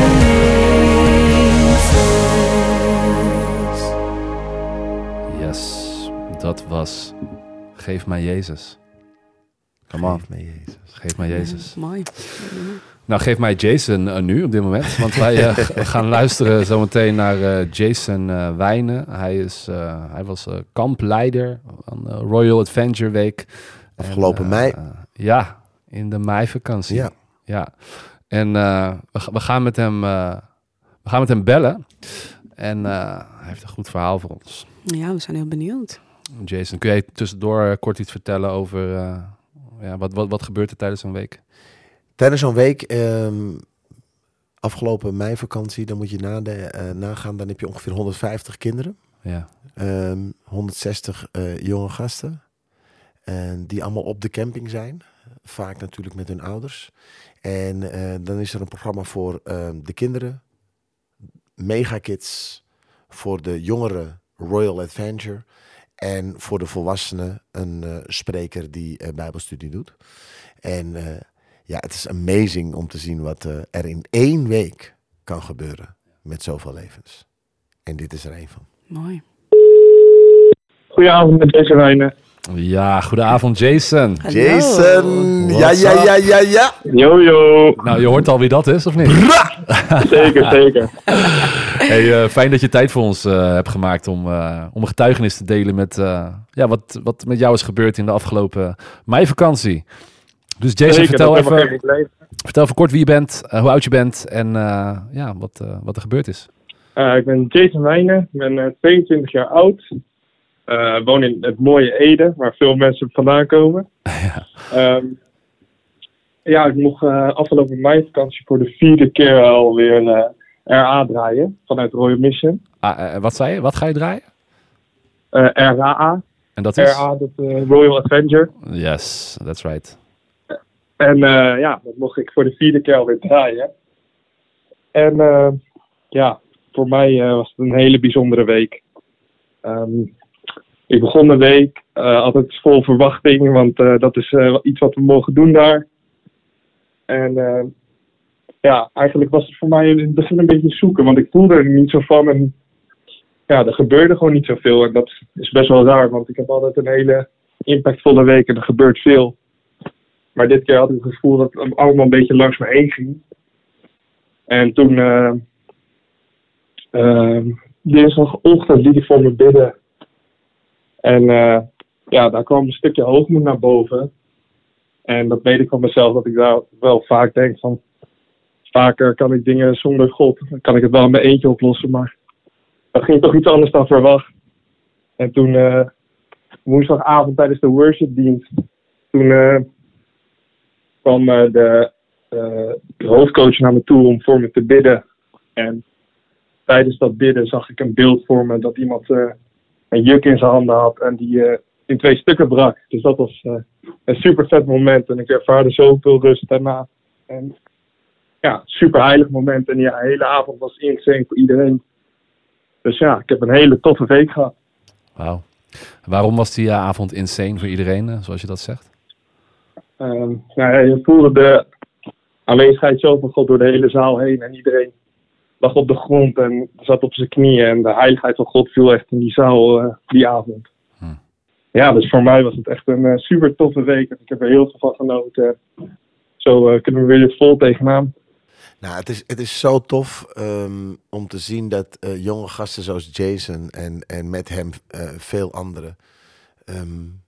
Jezus. Yes, dat was Geef mij Jezus. Come on, Geef mij Jezus. geef mij Jezus. Mooi. Nou, geef mij Jason uh, nu op dit moment. Want wij uh, g- gaan luisteren zometeen naar uh, Jason uh, Wijnen. Hij, is, uh, hij was uh, kampleider van de Royal Adventure Week. Afgelopen En, uh, mei. uh, ja, in de meivakantie. Ja. ja. En uh, we, ga- we, gaan met hem, uh, we gaan met hem bellen. En uh, hij heeft een goed verhaal voor ons. Ja, we zijn heel benieuwd. Jason, kun jij tussendoor uh, kort iets vertellen over uh, ja, wat, wat, wat gebeurt er tijdens zo'n week? Tijdens zo'n week, ehm, afgelopen meivakantie, dan moet je nade, eh, nagaan, dan heb je ongeveer honderdvijftig kinderen. Ja. Ehm, honderdzestig eh, jonge gasten. En die allemaal op de camping zijn. Vaak natuurlijk met hun ouders. En eh, dan is er een programma voor ehm, de kinderen. Mega Kids. Voor de jongeren Royal Adventure. En voor de volwassenen een eh, spreker die eh, bijbelstudie doet. En eh, ja, het is amazing om te zien wat eh, er in één week kan gebeuren. Met zoveel levens. En dit is er één van. Mooi. Goedenavond met deze wijnen. Ja, goedenavond Jason. Hallo. Jason! Ja, What's ja, up? ja, ja, ja! Yo, yo. Nou, je hoort al wie dat is, of niet? Zeker, zeker. Hey, uh, fijn dat je tijd voor ons uh, hebt gemaakt om, uh, om een getuigenis te delen met uh, ja, wat, wat met jou is gebeurd in de afgelopen meivakantie. Dus Jason, Zeker, vertel, dat heb ik even, even beleefd. vertel even kort wie je bent, uh, hoe oud je bent en uh, ja, wat, uh, wat er gebeurd is. Uh, ik ben Jason Wijnen, ik ben uh, tweeëntwintig jaar oud. Uh, woon in het mooie Ede, waar veel mensen vandaan komen. ja. Um, ja, ik mocht uh, afgelopen meivakantie voor de vierde keer alweer uh, R A draaien vanuit Royal Mission. Ah, uh, wat zei je? Wat ga je draaien? Uh, R A A. En dat is? R A, dat uh, Royal Adventure. Yes, that's right. En uh, ja, dat mocht ik voor de vierde keer alweer draaien. En uh, ja, voor mij uh, was het een hele bijzondere week. Um, ik begon de week uh, altijd vol verwachting, want uh, dat is uh, iets wat we mogen doen daar. En uh, ja, eigenlijk was het voor mij in het begin een beetje zoeken, want ik voelde er niet zo van. En ja, er gebeurde gewoon niet zoveel. En dat is best wel raar, want ik heb altijd een hele impactvolle week en er gebeurt veel. Maar dit keer had ik het gevoel dat het allemaal een beetje langs me heen ging. En toen, uh, uh, dinsdagochtend liet ik voor me bidden. En uh, ja, daar kwam een stukje hoogmoed naar boven. En dat weet ik van mezelf, dat ik daar wel vaak denk van... Vaker kan ik dingen zonder God, dan kan ik het wel in mijn eentje oplossen, maar... Dat ging toch iets anders dan verwacht. En toen, uh, woensdagavond tijdens de worshipdienst, toen... Uh, kwam uh, de, uh, de hoofdcoach naar me toe om voor me te bidden. En tijdens dat bidden zag ik een beeld voor me dat iemand uh, een juk in zijn handen had en die uh, in twee stukken brak. Dus dat was uh, een super vet moment en ik ervaarde zoveel rust daarna. En ja, super heilig moment en die hele avond was insane voor iedereen. Dus ja, ik heb een hele toffe week gehad. Wauw. Waarom was die uh, avond insane voor iedereen, uh, zoals je dat zegt? Ehm, nou ja, je voelde de aanwezigheid zo van God door de hele zaal heen. En iedereen lag op de grond en zat op zijn knieën. En de heiligheid van God viel echt in die zaal uh, die avond. Hm. Ja, dus voor mij was het echt een uh, super toffe week. Ik heb er heel veel van genoten. Zo uh, kunnen we weer vol tegenaan. Nou, het is, het is zo tof um, om te zien dat uh, jonge gasten zoals Jason en, en met hem uh, veel anderen. Um,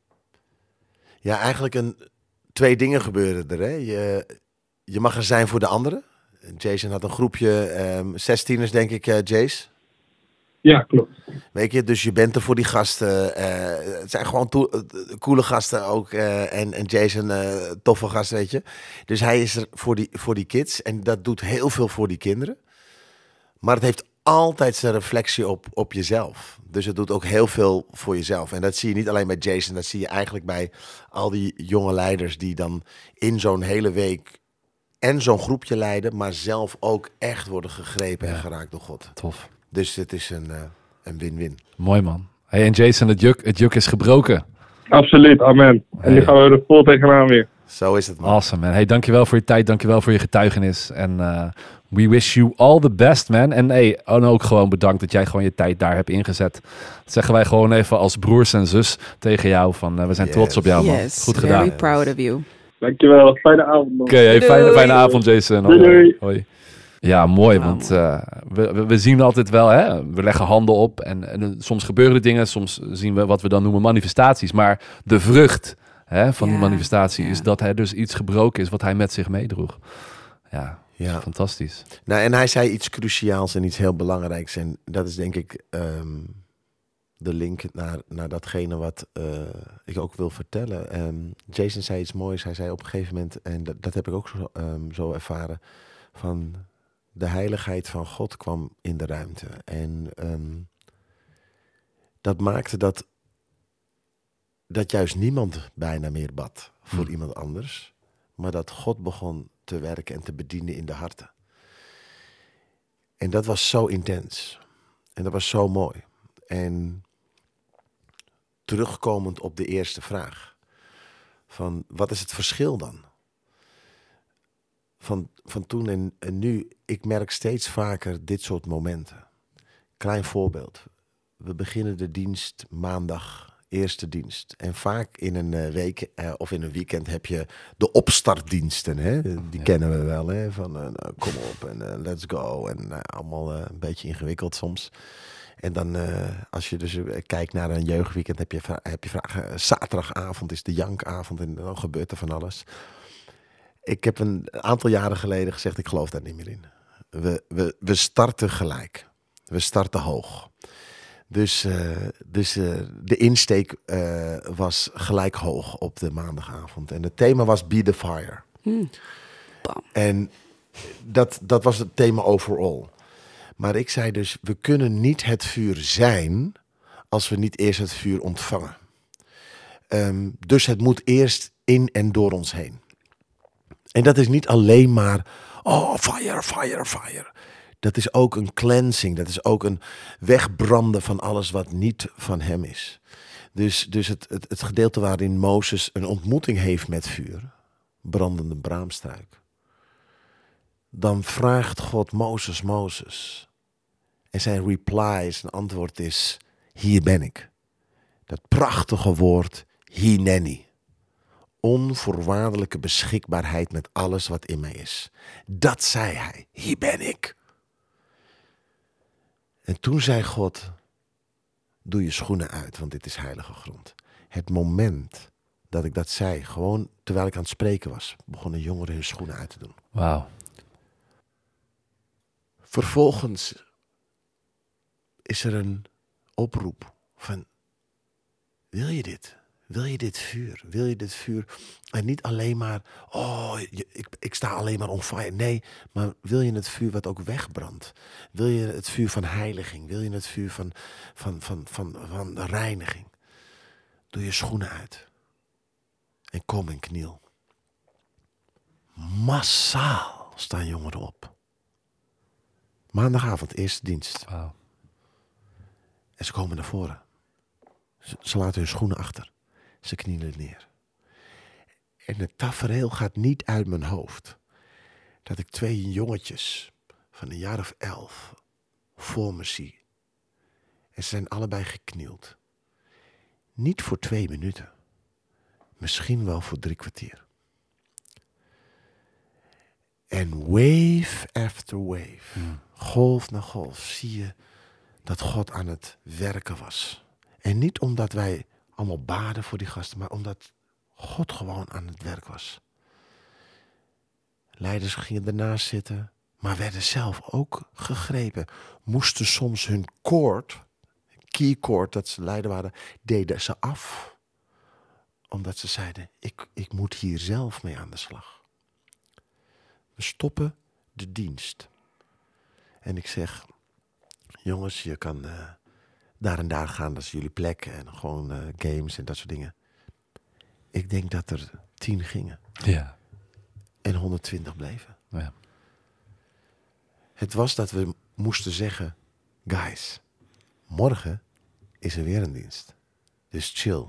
ja, eigenlijk een, twee dingen gebeuren er. Hè? Je, je mag er zijn voor de anderen. Jason had een groepje, um, zestieners denk ik, uh, Jace. Ja, klopt. Weet je, dus je bent er voor die gasten. Uh, het zijn gewoon to- uh, coole gasten ook. Uh, en, en Jason, uh, toffe gast, weet je. Dus hij is er voor die, voor die kids. En dat doet heel veel voor die kinderen. Maar het heeft altijd zijn reflectie op, op jezelf. Dus het doet ook heel veel voor jezelf. En dat zie je niet alleen bij Jason. Dat zie je eigenlijk bij al die jonge leiders die dan in zo'n hele week en zo'n groepje leiden, maar zelf ook echt worden gegrepen ja. en geraakt door God. Tof. Dus het is een, uh, een win-win. Mooi man. Hey, en Jason, het juk, het juk is gebroken. Absoluut, amen. Hey. En nu gaan we er vol tegenaan weer. Zo is het man. Awesome man. Hey, dankjewel voor je tijd, dankjewel voor je getuigenis. En uh, we wish you all the best man. En hey, en ook gewoon bedankt dat jij gewoon je tijd daar hebt ingezet. Dat zeggen wij gewoon even als broers en zus tegen jou. Van, uh, we zijn Yes. trots op jou man. Yes, Goed very gedaan. proud of you. Dankjewel, fijne avond man. Oké, okay, hey, fijne, fijne avond Jason. Doei, doei. Hoi. Ja, mooi, Wow. want uh, we, we, we zien altijd wel, hè, we leggen handen op en, en soms gebeuren er dingen, soms zien we wat we dan noemen manifestaties. Maar de vrucht hè, van Ja, die manifestatie ja. is dat er dus iets gebroken is wat hij met zich meedroeg. Ja, Ja. fantastisch. Nou, en hij zei iets cruciaals en iets heel belangrijks. En dat is denk ik um, de link naar, naar datgene wat uh, ik ook wil vertellen. Um, Jason zei iets moois. Hij zei op een gegeven moment, en dat, dat heb ik ook zo, um, zo ervaren, van de heiligheid van God kwam in de ruimte. En um, dat maakte dat, dat juist niemand bijna meer bad voor Hm. iemand anders. Maar dat God begon te werken en te bedienen in de harten. En dat was zo intens. En dat was zo mooi. En terugkomend op de eerste vraag. Van wat is het verschil dan? Van, van toen en, en nu. Ik merk steeds vaker dit soort momenten. Klein voorbeeld. We beginnen de dienst maandag, eerste dienst. En vaak in een uh, week uh, of in een weekend heb je de opstartdiensten. Hè? Die Ja. kennen we wel. Hè? Van uh, nou, kom op en uh, let's go. En uh, allemaal uh, een beetje ingewikkeld soms. En dan uh, als je dus uh, kijkt naar een jeugdweekend heb je, vra- heb je vragen. Uh, zaterdagavond is de jankavond en dan gebeurt er van alles. Ik heb een aantal jaren geleden gezegd, ik geloof daar niet meer in. We, we, we starten gelijk. We starten hoog. Dus, uh, dus uh, de insteek uh, was gelijk hoog op de maandagavond. En het thema was Be the Fire. Hmm. Bam. En dat, dat was het thema overall. Maar ik zei dus, we kunnen niet het vuur zijn als we niet eerst het vuur ontvangen. Um, dus het moet eerst in en door ons heen. En dat is niet alleen maar, oh, fire, fire, fire. Dat is ook een cleansing. Dat is ook een wegbranden van alles wat niet van hem is. Dus, dus het, het, het gedeelte waarin Mozes een ontmoeting heeft met vuur, brandende braamstruik. Dan vraagt God Mozes, Mozes. En zijn reply, zijn antwoord is, hier ben ik. Dat prachtige woord, hineni. Onvoorwaardelijke beschikbaarheid met alles wat in mij is. Dat zei hij, hier ben ik. En toen zei God, doe je schoenen uit, want dit is heilige grond. Het moment dat ik dat zei, gewoon terwijl ik aan het spreken was, begonnen jongeren hun schoenen uit te doen. Wauw. Vervolgens is er een oproep van, wil je dit? Wil je dit vuur? Wil je dit vuur? En niet alleen maar, oh, je, ik, ik sta alleen maar on fire. Nee, maar wil je het vuur wat ook wegbrandt? Wil je het vuur van heiliging? Wil je het vuur van, van, van, van, van reiniging? Doe je schoenen uit. En kom en kniel. Massaal staan jongeren op. Maandagavond, eerste dienst. Wauw. En ze komen naar voren. Ze, ze laten hun schoenen achter. Ze knielen neer. En het tafereel gaat niet uit mijn hoofd. Dat ik twee jongetjes van een jaar of elf voor me zie. En ze zijn allebei geknield. Niet voor twee minuten. Misschien wel voor drie kwartier. En wave after wave, hmm. golf na golf, zie je dat God aan het werken was. En niet omdat wij allemaal baden voor die gasten, maar omdat God gewoon aan het werk was. Leiders gingen ernaast zitten, maar werden zelf ook gegrepen. Moesten soms hun koord, keycord dat ze leider waren, deden ze af. Omdat ze zeiden, ik, ik moet hier zelf mee aan de slag. We stoppen de dienst. En ik zeg, jongens, je kan uh, daar en daar gaan, dat is jullie plek. En gewoon uh, games en dat soort dingen. Ik denk dat er tien gingen. Ja. En honderdtwintig bleven. Ja. Het was dat we moesten zeggen, guys, morgen is er weer een dienst. Dus chill.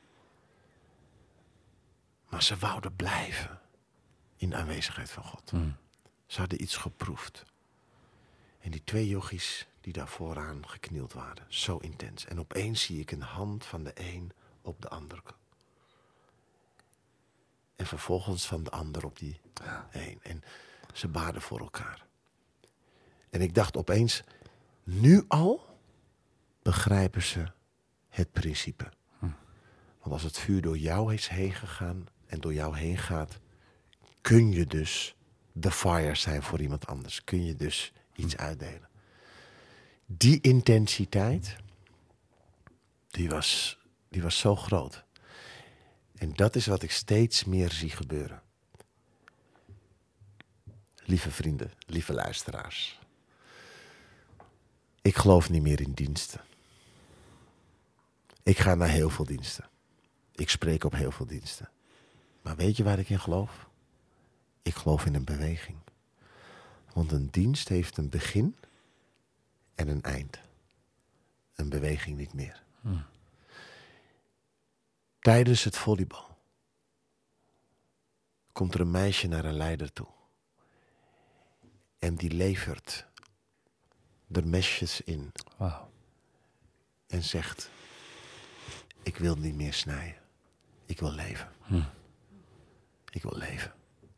Maar ze wouden blijven in de aanwezigheid van God. Mm. Ze hadden iets geproefd. En die twee yogis die daar vooraan geknield waren, zo intens. En opeens zie ik een hand van de een op de ander. En vervolgens van de ander op die ja. een. En ze baden voor elkaar. En ik dacht opeens, nu al begrijpen ze het principe. Hm. Want als het vuur door jou is heen gegaan en door jou heen gaat, kun je dus de fire zijn voor iemand anders. Kun je dus iets uitdelen. Die intensiteit, die was, die was zo groot. En dat is wat ik steeds meer zie gebeuren. Lieve vrienden, lieve luisteraars. Ik geloof niet meer in diensten. Ik ga naar heel veel diensten. Ik spreek op heel veel diensten. Maar weet je waar ik in geloof? Ik geloof in een beweging. Want een dienst heeft een begin en een eind. Een beweging niet meer. Hmm. Tijdens het volleybal komt er een meisje naar een leider toe. En die levert er mesjes in. Wow. En zegt, ik wil niet meer snijden. Ik wil leven. Hmm. Ik wil leven.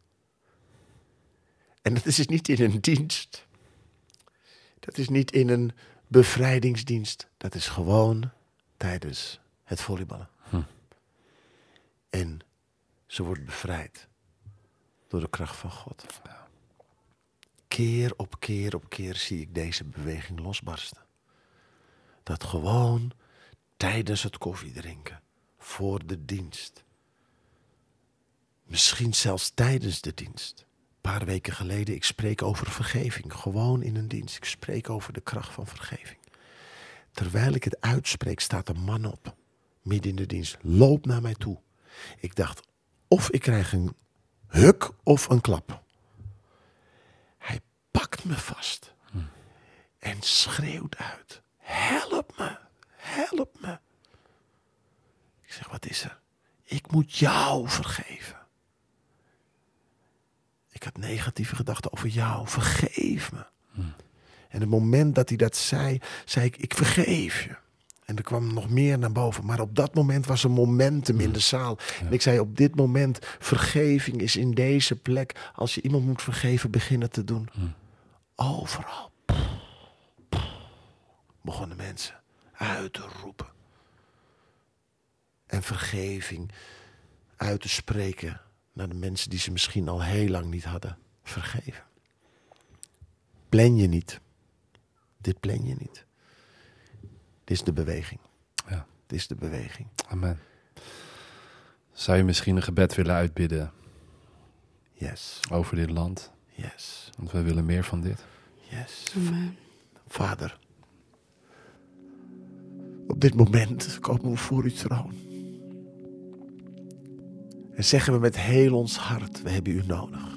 En dat is niet in een dienst. Dat is niet in een bevrijdingsdienst. Dat is gewoon tijdens het volleyballen. Hm. En ze wordt bevrijd door de kracht van God. Keer op keer op keer zie ik deze beweging losbarsten. Dat gewoon tijdens het koffiedrinken, voor de dienst. Misschien zelfs tijdens de dienst. Een paar weken geleden, ik spreek over vergeving. Gewoon in een dienst. Ik spreek over de kracht van vergeving. Terwijl ik het uitspreek, staat een man op. Midden in de dienst. Loopt naar mij toe. Ik dacht, of ik krijg een huk of een klap. Hij pakt me vast. Hm. En schreeuwt uit. Help me. Help me. Ik zeg, wat is er? Ik moet jou vergeven. Ik had negatieve gedachten over jou. Vergeef me. Hmm. En het moment dat hij dat zei, zei ik, ik vergeef je. En er kwam nog meer naar boven. Maar op dat moment was een momentum in de zaal. Ja. En ik zei, op dit moment, vergeving is in deze plek. Als je iemand moet vergeven, beginnen te doen. Hmm. Overal. Begonnen mensen uit te roepen. En vergeving uit te spreken naar de mensen die ze misschien al heel lang niet hadden vergeven. Plan je niet. Dit plan je niet. Dit is de beweging. Ja. Dit is de beweging. Amen. Zou je misschien een gebed willen uitbidden? Yes. Over dit land? Yes. Want we willen meer van dit. Yes. Amen. Vader, op dit moment komen we voor uw troon. En zeggen we met heel ons hart, we hebben u nodig.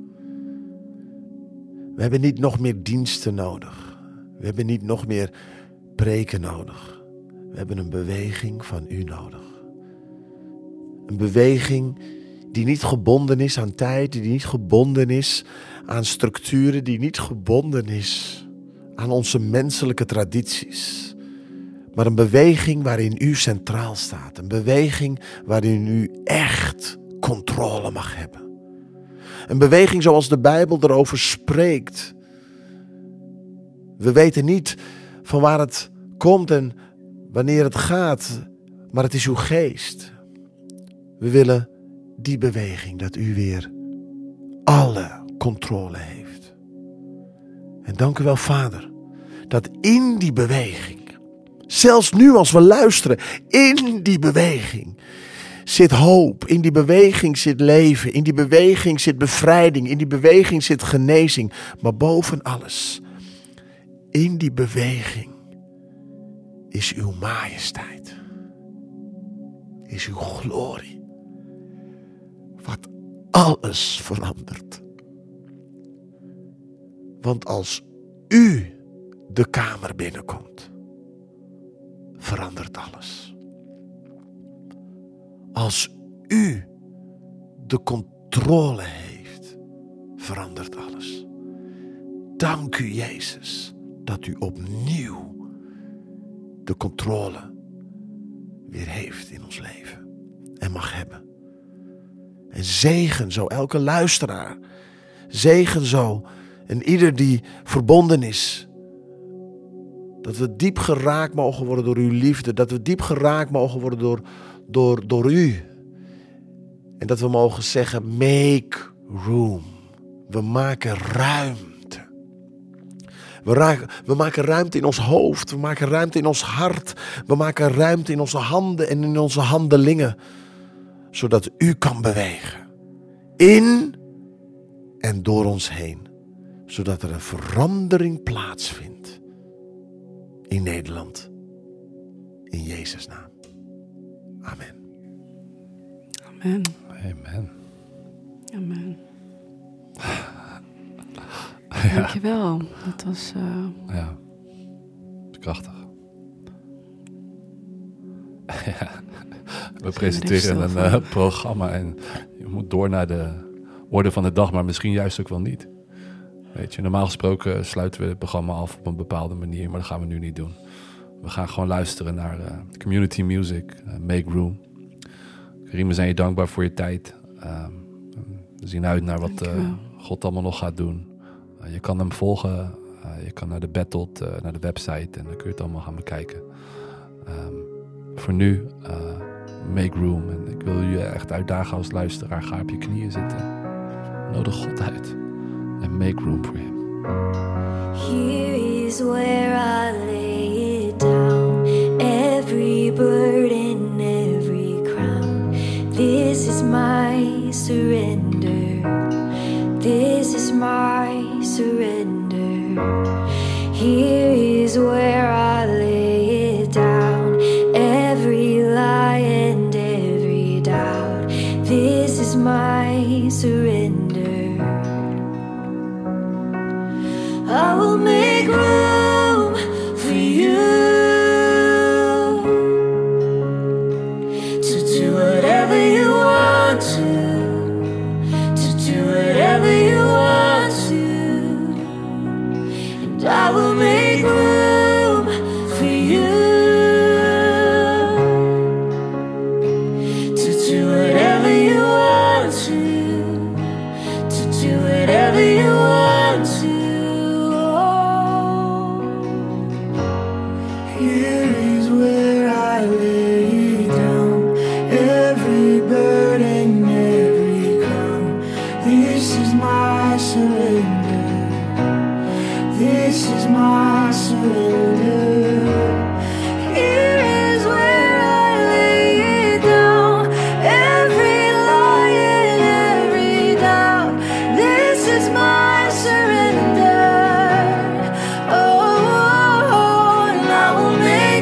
We hebben niet nog meer diensten nodig. We hebben niet nog meer preken nodig. We hebben een beweging van u nodig. Een beweging Die niet gebonden is aan tijd, die niet gebonden is aan structuren, die niet gebonden is aan onze menselijke tradities. Maar een beweging waarin u centraal staat. Een beweging waarin u echt controle mag hebben. Een beweging zoals de Bijbel erover spreekt. We weten niet van waar het komt en wanneer het gaat, maar het is uw geest. We willen die beweging, dat u weer alle controle heeft. En dank u wel, Vader, dat in die beweging, zelfs nu als we luisteren, in die beweging zit hoop, in die beweging zit leven, in die beweging zit bevrijding, in die beweging zit genezing. Maar boven alles, in die beweging is uw majesteit, is uw glorie, wat alles verandert. Want als u de kamer binnenkomt, verandert alles. Als u de controle heeft, verandert alles. Dank u, Jezus, dat u opnieuw de controle weer heeft in ons leven en mag hebben. En zegen zo elke luisteraar, zegen zo en ieder die verbonden is. Dat we diep geraakt mogen worden door uw liefde. Dat we diep geraakt mogen worden door, door, door u. En dat we mogen zeggen, make room. We maken ruimte. We, raken, we maken ruimte in ons hoofd. We maken ruimte in ons hart. We maken ruimte in onze handen en in onze handelingen. Zodat u kan bewegen. In en door ons heen. Zodat er een verandering plaatsvindt. In Nederland. In Jezus' naam. Amen. Amen. Amen. Amen. Ja. Dankjewel. Dat was... Uh... Ja. Krachtig. Ja. We presenteren een uh, programma en je moet door naar de orde van de dag, maar misschien juist ook wel niet. Weet je, normaal gesproken sluiten we het programma af op een bepaalde manier, maar dat gaan we nu niet doen. We gaan gewoon luisteren naar uh, community music, uh, Make Room. Karim, we zijn je dankbaar voor je tijd. Uh, we zien uit naar wat uh, God allemaal nog gaat doen. Uh, je kan hem volgen, uh, je kan naar de Battled, uh, naar de website en dan kun je het allemaal gaan bekijken. Um, voor nu, uh, Make Room. En ik wil je echt uitdagen als luisteraar. Ga op je knieën zitten. Nodig God uit. En make room for him. Here is where I lay it down. Every burden, every crown. This is my surrender. This is my surrender. Here is where I lay it down. Every lie and every doubt. This is my surrender. I will make room for you to do whatever you want to, to do whatever you want to, and I will make room for you to do whatever you want to, to do whatever you want to. Make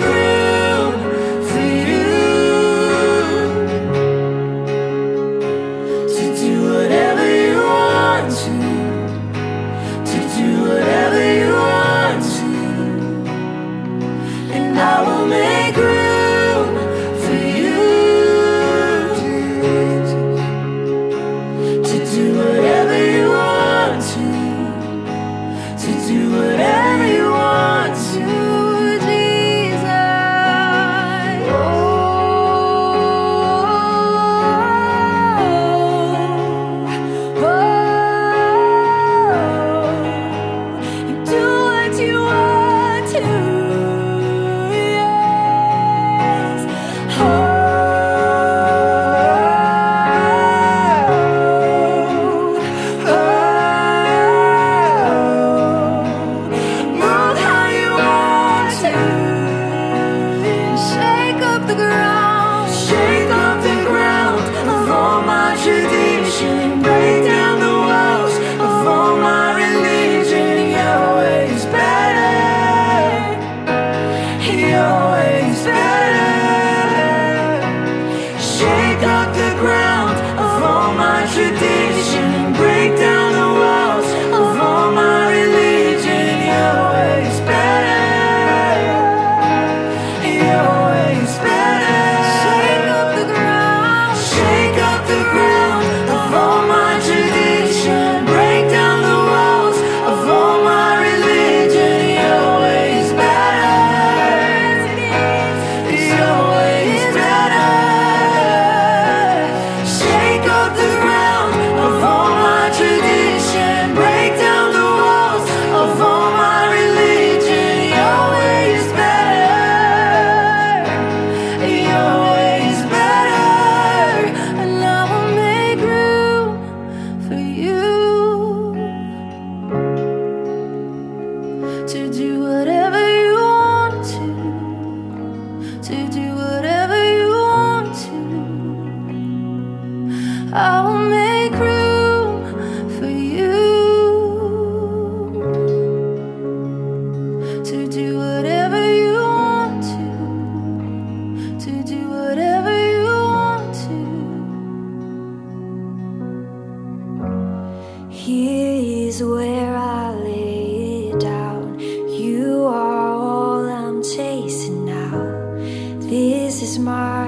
smile.